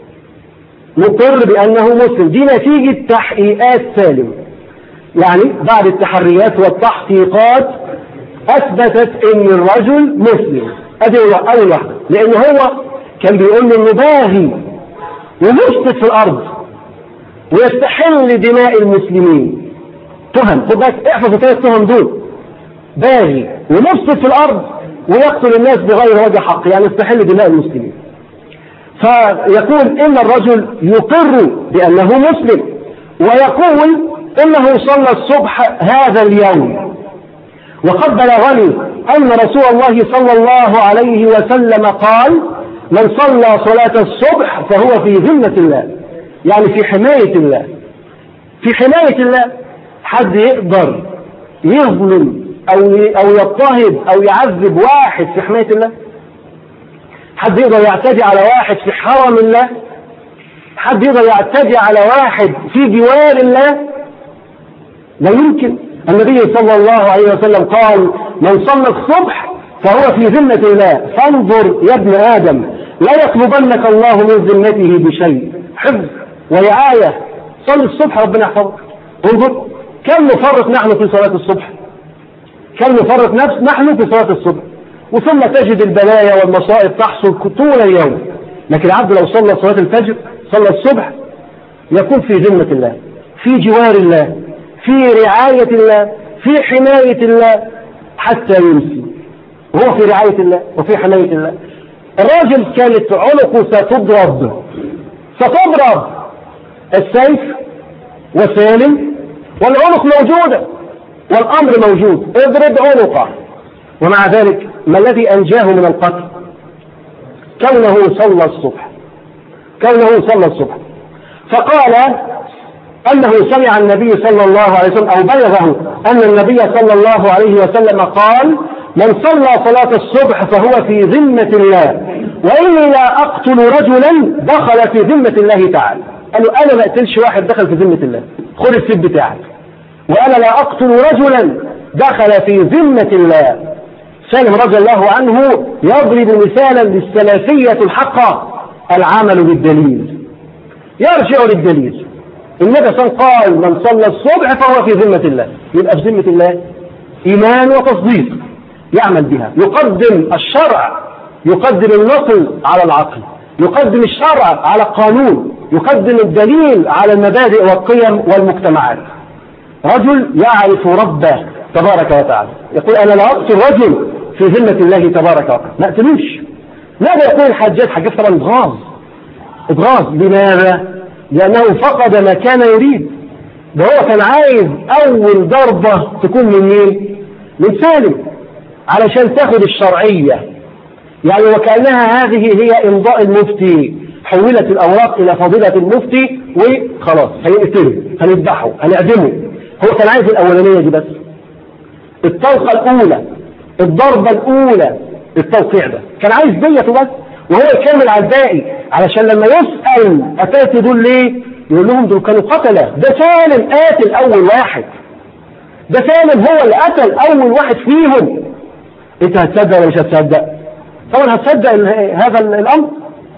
يقر بأنه مسلم. دي نتيجة تحقيقات سالم، يعني بعد التحريات والتحقيقات أثبتت إن الرجل مسلم. أدي أول واحدة، لأن هو كان بيقول له إنه باغي ويفسد في الأرض ويستحل دماء المسلمين. تهم، خد بالك احفظ الثلاث تهم دول، باغي ومفسد في الأرض ويقتل الناس بغير وجه حق، يعني يستحل دماء المسلمين. فيقول إن الرجل يقر بأنه مسلم ويقول إنه صلى الصبح هذا اليوم، وقد بلغني أن رسول الله صلى الله عليه وسلم قال من صلى صلاة الصبح فهو في ذمة الله، يعني في حماية الله، في حماية الله. حد يقدر يظلم أو أو يضطهد أو يعذب واحد في حماية الله؟ حد يقدر يعتدي على واحد في حرم الله؟ حد يقدر يعتدي على واحد في جوار الله؟ لا يمكن. النبي صلى الله عليه وسلم قال من صلى الصبح فهو في ذمة الله. فانظر يا ابن آدم لا يطلبنك الله من ذمته بشيء، حفظ ورعاية صلي الصبح ربنا يحفظك. انظر كم نفرط نحن في صلاة الصبح، كم نفرط نفس نحن في صلاة الصبح، وثم تجد البلايا والمصائب تحصل طول اليوم. لكن العبد لو صلى صلاة الفجر صلى الصبح يكون في ذمة الله، في جوار الله، في رعاية الله، في حماية الله حتى يمسي، وهو في رعاية الله وفي حماية الله. الراجل كانت عنقه ستضرب ستضرب السيف وسالم والعنق موجودة والأمر موجود، اضرب عنقه، ومع ذلك ما الذي أنجاه من القتل؟ كونه صلى الصبح، كونه صلى الصبح. فقال أنه سمع النبي صلى الله عليه وسلم أو بلغه أن النبي صلى الله عليه وسلم قال: من صلى صلاة الصبح فهو في ذمة الله، وإني لا أقتل رجلا دخل في ذمة الله تعالى. قال له أنا ما أقتلش واحد دخل في ذمة الله، خذ السيف بتاعك، وأنا لا أقتل رجلا دخل في ذمة الله. سالم رضي الله عنه يضرب مثالا للسلفية الحقة: العمل بالدليل، يرجع للدليل. النبي صلى الله عليه وسلم قال: من صلى الصبح فهو في ذمة الله، يبقى في ذمة الله إيمان وتصديق يعمل بها، يقدم الشرع، يقدم النص على العقل، يقدم الشرع على القانون، يقدم الدليل على المبادئ والقيم والمجتمعات. رجل يعرف ربه تبارك وتعالى يقول: أنا لا أقتل رجل في ذمة الله تبارك وتعالى، ما أقتلوش. ماذا يقول الحجاج؟ حجاج طبعا اتغاظ، اتغاظ. لماذا؟ لأنه فقد ما كان يريد. ده هو كان عايز أول ضربة تكون من مين؟ من سالم، علشان تاخد الشرعية، يعني وكأنها هذه هي إمضاء المفتي، حولت الأوراق إلى فضيلة المفتي وخلاص هيقتله، هنذبحه، هنعدمه. هو كان عايز الأولانية دي بس، الطلقة الأولى، الضربة الأولى، التوقيع ده كان عايز ديته بس، وهو يكمل على الباقي علشان لما يسأل أتاتي دول ليه يقول لهم دول كانوا قتلة. ده سالم قاتل أول واحد، ده سالم هو اللي قتل أول واحد فيهم. أنت هتصدق ولا مش هتصدق؟ طبعا هتصدق هذا الأمر.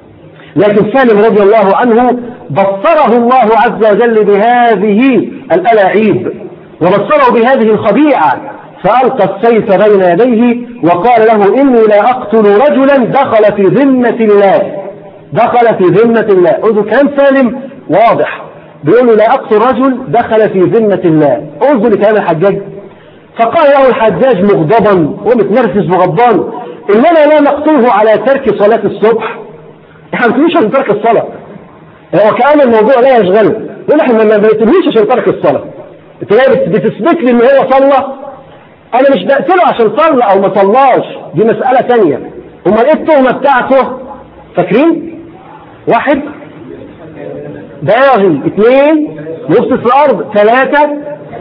لكن سالم رضي الله عنه بصره الله عز وجل بهذه الألاعيب، وبصره بهذه الخبيئة، فألقى السيف بين يديه وقال له: إني لا أقتل رجلا دخل في ذمة الله، دخل في ذمة الله. انظر كلام سالم واضح، بيقول له: لا أقتل رجل دخل في ذمة الله. انظر لكلام الحجاج. فقال له الحجاج مغضبا ومتنرفز وغضبان: إننا لا نقتله على ترك صلاة الصبح، احنا ما بنقتلوش عشان ترك الصلاة. هو كأن الموضوع لا يشغله، يقول احنا ما بنقتلوش عشان ترك الصلاة. انت بتثبت لي ان هو صلى، انا مش بقتله عشان صلى او ما صلاش، دي مسألة تانية. امال ايه التهمة بتاعته؟ فاكرين؟ واحد باغي، اثنين مفسد في الارض، ثلاثة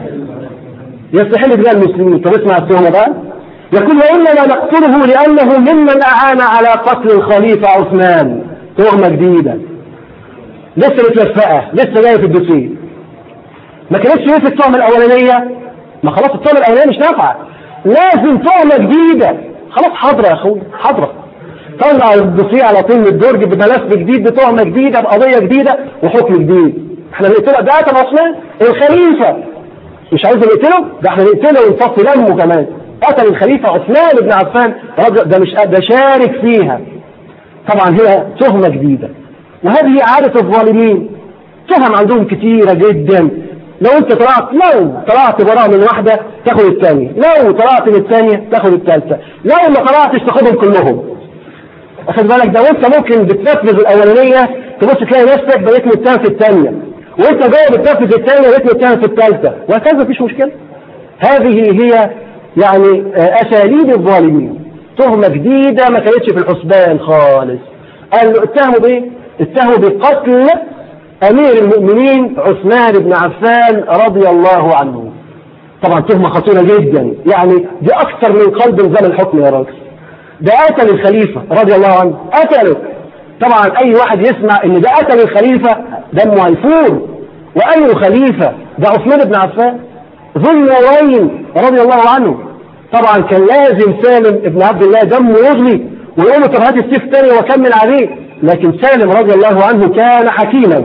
يستحل دماء المسلمين. طب اسمع التهمة بقى، يقول: وإننا لا نقتله لأنه ممن أعان على قتل الخليفة عثمان. تهمة جديدة لسه متلفقة، لسه جاية في الدوسيه، ما كانتش لسه التهمة الأولانية. ما خلاص التهمة الأولانية مش نافعة، لازم تهمة جديدة. خلاص حاضرة يا أخوي، حاضرة. طلع الدوسيه على طول من الدرج بملف جديد، بتهمة جديدة، بقضية جديدة، وحكم جديد. احنا بنقتله ده قتل عثمان الخليفة، مش عايز نقتله، ده احنا نقتله ونصفي دمه كمان. قتل الخليفة عثمان بن عفان، ده مش ده شارك فيها. طبعا هي تهمة جديدة، وهذه عادة الظالمين. تهم عندهم كتيرة جدا. لو انت طلعت لو طلعت براءة من واحدة تاخد الثانية، لو طلعت من الثانية تاخد الثالثة، لو ما طلعتش تاخدهم كلهم. اخد بالك؟ ده وانت ممكن بتنفذ الأولانية تبص تلاقي نفسك بقيت متهم في الثانية، وانت جاي بتنفذ الثانية بقيت متهم في الثالثة، وهكذا مفيش مشكلة. هذه هي يعني أساليب الظالمين. تهمة جديدة ما كانتش في الحسبان خالص. قالوا اتهموا بايه؟ اتهموا بقتل أمير المؤمنين عثمان بن عفان رضي الله عنه. طبعا تهمة خطيرة جدا، يعني دي أكثر من قلب نظام الحكم يا راجل. ده قتل الخليفة رضي الله عنه، قتله. طبعا أي واحد يسمع إن ده قتل الخليفة دمه هيفور. وأي خليفة؟ ده عثمان بن عفان ذو النورين رضي الله عنه. طبعا كان لازم سالم ابن عبد الله دمه يغلي ويقول له: طب هات السيف تاني وكمل عليه. لكن سالم رضي الله عنه كان حكيما،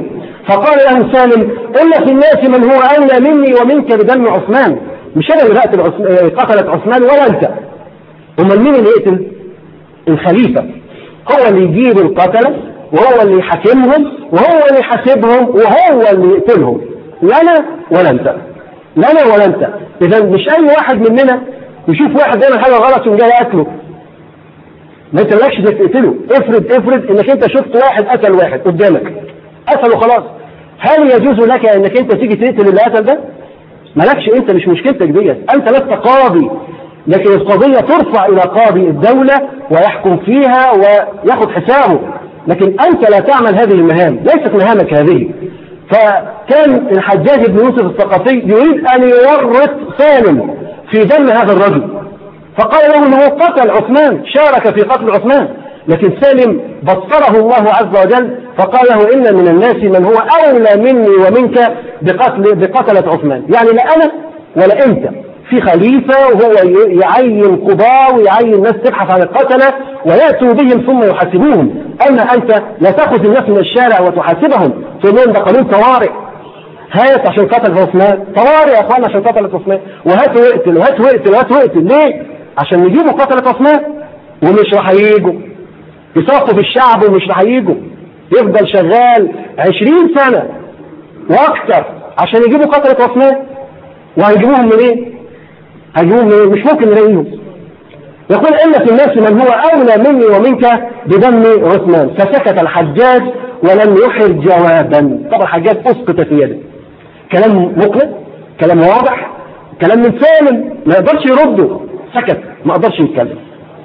فقال له سالم: إن في الناس من هو أولى مني ومنك بدم عثمان، مش أنا اللي بقتل عثمان قتلت عثمان ولا أنت. أمال مين اللي يقتل؟ الخليفة هو اللي يجيب القتلة وهو اللي يحاكمهم وهو اللي يحاسبهم وهو اللي يقتلهم، لا أنا ولا أنت، لا أنا ولا أنت. إذا مش أي واحد مننا يشوف واحد بيعمل حاجة غلط وجاي يقتله، ما انت مالكش تقتله. افرض افرض انك انت شفت واحد قتل واحد قدامك، قتله خلاص، هل يجوز لك انك انت تيجي تقتل اللي قتل ده؟ مالكش انت، مش مشكلتك ديت، انت لست قاضي، لكن القضية ترفع الى قاضي الدولة ويحكم فيها وياخد حسابه، لكن انت لا تعمل هذه المهام، ليست مهامك هذه. فكان الحجاج بن يوسف الثقفي يريد ان يورط سالم في دم هذا الرجل، فقال له انه قتل عثمان، شارك في قتل عثمان، لكن سالم بصره الله عز وجل فقال له: ان من الناس من هو اولى مني ومنك بقتل بقتلة عثمان، يعني لا انا ولا انت، في خليفة وهو يعين قضاة ويعين الناس تبحث عن القتلة ويأتوا بهم ثم يحاسبوهم، اما انت لا تأخذ الناس من الشارع وتحاسبهم تقول لهم ده قانون طوارئ، هات عشان قتل عثمان، طوارئ يا اخوان عشان قتلت عثمان، وهات واقتل وهات واقتل وهات واقتل، ليه؟ عشان يجيبوا قتلة عثمان، ومش راح ييجوا، يصفوا في الشعب ومش راح ييجوا، يفضل شغال عشرين سنة واكثر عشان يجيبوا قتلة عثمان، وهيجيبوهم منين؟ هيجيبوهم منين؟ مش ممكن نلاقيهم. يقول: ان في الناس من هو اولى مني ومنك بدم عثمان، فسكت الحجاج ولم يحر جوابا. طبعا الحجاج اسقط في يده. كلام مقنع، كلام واضح، كلام من سالم ما يقدرش يرده، سكت ما قدرش يتكلم.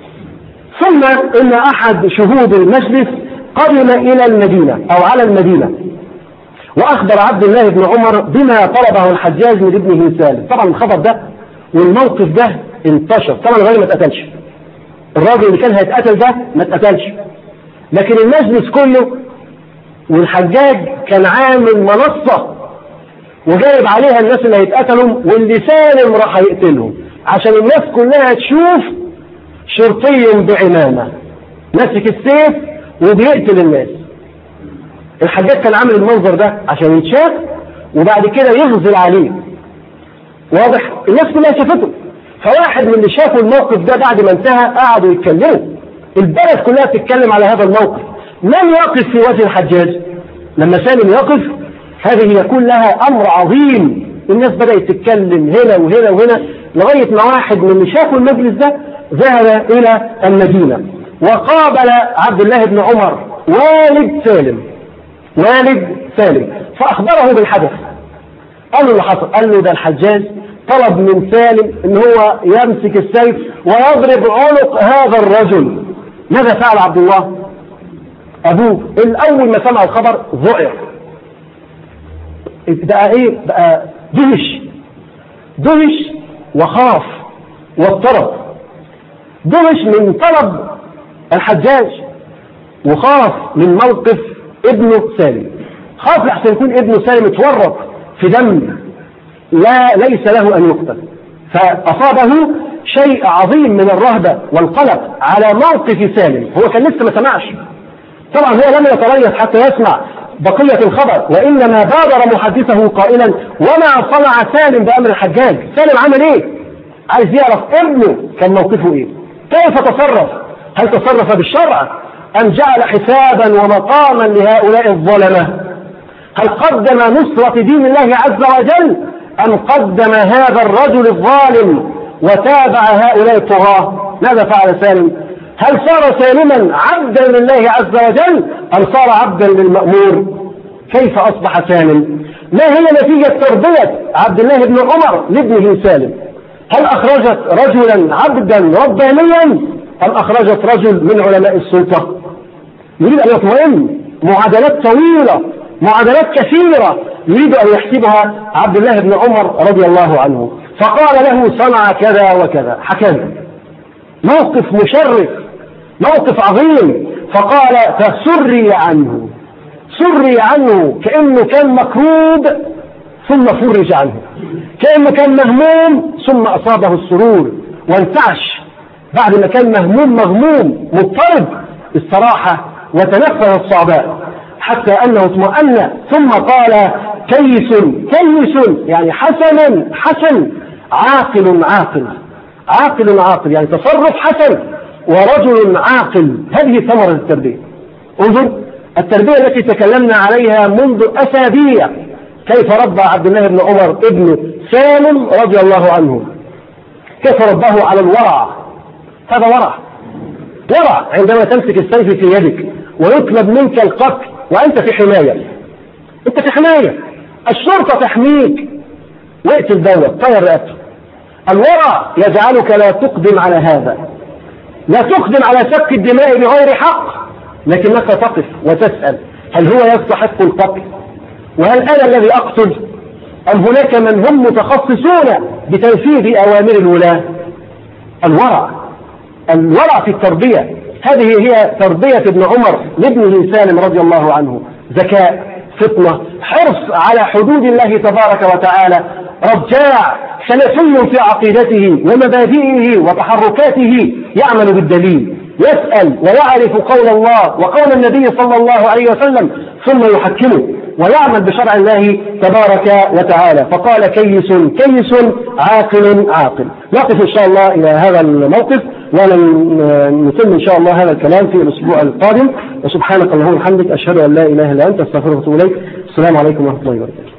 ثم ان احد شهود المجلس قدم الى المدينة او على المدينة، واخبر عبد الله بن عمر بما طلبه الحجاج من ابنه سالم. طبعا الخبر ده والموقف ده انتشر، طبعا الراجل ما اتقتلش، الراجل اللي كان هيتقتل ده ما اتقتلش، لكن المجلس كله والحجاج كان عامل منصة وجايب عليها الناس اللي هيتقتلوا واللي سالم راح يقتلهم، عشان الناس كلها تشوف شرطي بعمامة ماسك السيف وبيقتل الناس. الحجاج كان عامل المنظر ده عشان يتشاف وبعد كده يغزل عليه، واضح؟ الناس كلها شافته. فواحد من اللي شافوا الموقف ده بعد ما انتهى قعدوا يتكلموا، البلد كلها تتكلم على هذا الموقف. من يقف في وجه الحجاج لما سالم يقف؟ هذه يكون لها امر عظيم. الناس بدأت تتكلم هنا وهنا وهنا لغاية ما واحد من اللي شافوا المجلس ده ذهب الى المدينة وقابل عبد الله بن عمر والد سالم والد سالم فاخبره بالحدث. قال له اللي حصل، قال له ده الحجاج طلب من سالم ان هو يمسك السيف ويضرب عنق هذا الرجل. ماذا فعل عبد الله؟ ابوه الاول ما سمع الخبر ذعر، بقى ايه؟ بقى دهش دهش وخاف واضطرب. دهش من طلب الحجاج وخاف من موقف ابنه سالم، خاف لحسن يكون ابنه سالم اتورط في دم لا ليس له ان يقتل، فاصابه شيء عظيم من الرهبة والقلق على موقف سالم. هو كان لسه ما سمعش، طبعا هو لم يتريث حتى يسمع بقية الخبر، وإنما بادر محدثه قائلا: وما صنع سالم بأمر الحجاج؟ سالم عمل ايه؟ عايز يعرف ابنه كان موقفه ايه، كيف تصرف، هل تصرف بالشرع أم جعل حسابا ومقاما لهؤلاء الظلمة؟ هل قدم نصرة دين الله عز وجل أم قدم هذا الرجل الظالم وتابع هؤلاء الطغاة؟ ماذا فعل سالم؟ هل صار سالما عبدا لله عز وجل أم صار عبدا للمأمور؟ كيف أصبح سالم؟ ما هي نتيجة تربية عبد الله بن عمر لابنه سالم؟ هل أخرجت رجلا عبدا ربانيا أم أخرجت رجل من علماء السلطة؟ يريد أن يطمئن، معادلات طويلة، معادلات كثيرة يريد أن يحسبها عبد الله بن عمر رضي الله عنه. فقال له: صنع كذا وكذا، حكم موقف مشرف، موقف عظيم. فقال: فسري عنه، سري عنه، كأنه كان مكروب ثم فرج عنه، كأنه كان مهموم ثم أصابه السرور وانتعش. بعد ما كان مهموم مغموم مضطرب استراحة وتنفس الصعباء، حتى أنه اطمأن ثم قال كيس كيس يعني حسن حسن عاقل عاقل عاقل عاقل يعني تصرف حسن ورجل عاقل. هذه ثمرة التربية. انظر التربية التي تكلمنا عليها منذ أسابيع، كيف ربى عبد الله بن عمر ابن سالم رضي الله عنه، كيف رباه على الورع. هذا ورع ورع عندما تمسك السيف في يدك ويطلب منك القتل وأنت في حماية، أنت في حماية، الشرطة تحميك، واقتل دوت طير رقبته. الورع يجعلك لا تقدم على هذا، لا تقدم على سفك الدماء بغير حق، لكنك تقف وتسأل هل هو يستحق القتل؟ وهل أنا الذي أقتل؟ أم هناك من هم متخصصون بتنفيذ أوامر الولاة؟ الورع الورع في التربية. هذه هي تربية ابن عمر لابنه سالم رضي الله عنه، ذكاء، فطنة، حرص على حدود الله تبارك وتعالى، رجاع سلفي في عقيدته ومبادئه وتحركاته، يعمل بالدليل، يسأل ويعرف قول الله وقول النبي صلى الله عليه وسلم ثم يحكمه ويعمل بشرع الله تبارك وتعالى. فقال كيس كيس عاقل عاقل. نقف إن شاء الله إلى هذا الموقف ونتم إن شاء الله هذا الكلام في الأسبوع القادم. وسبحانك اللهم وبحمدك أشهد أن لا إله إلا أنت أستغفرك وأتوب إليك. السلام عليكم ورحمة الله وبركاته.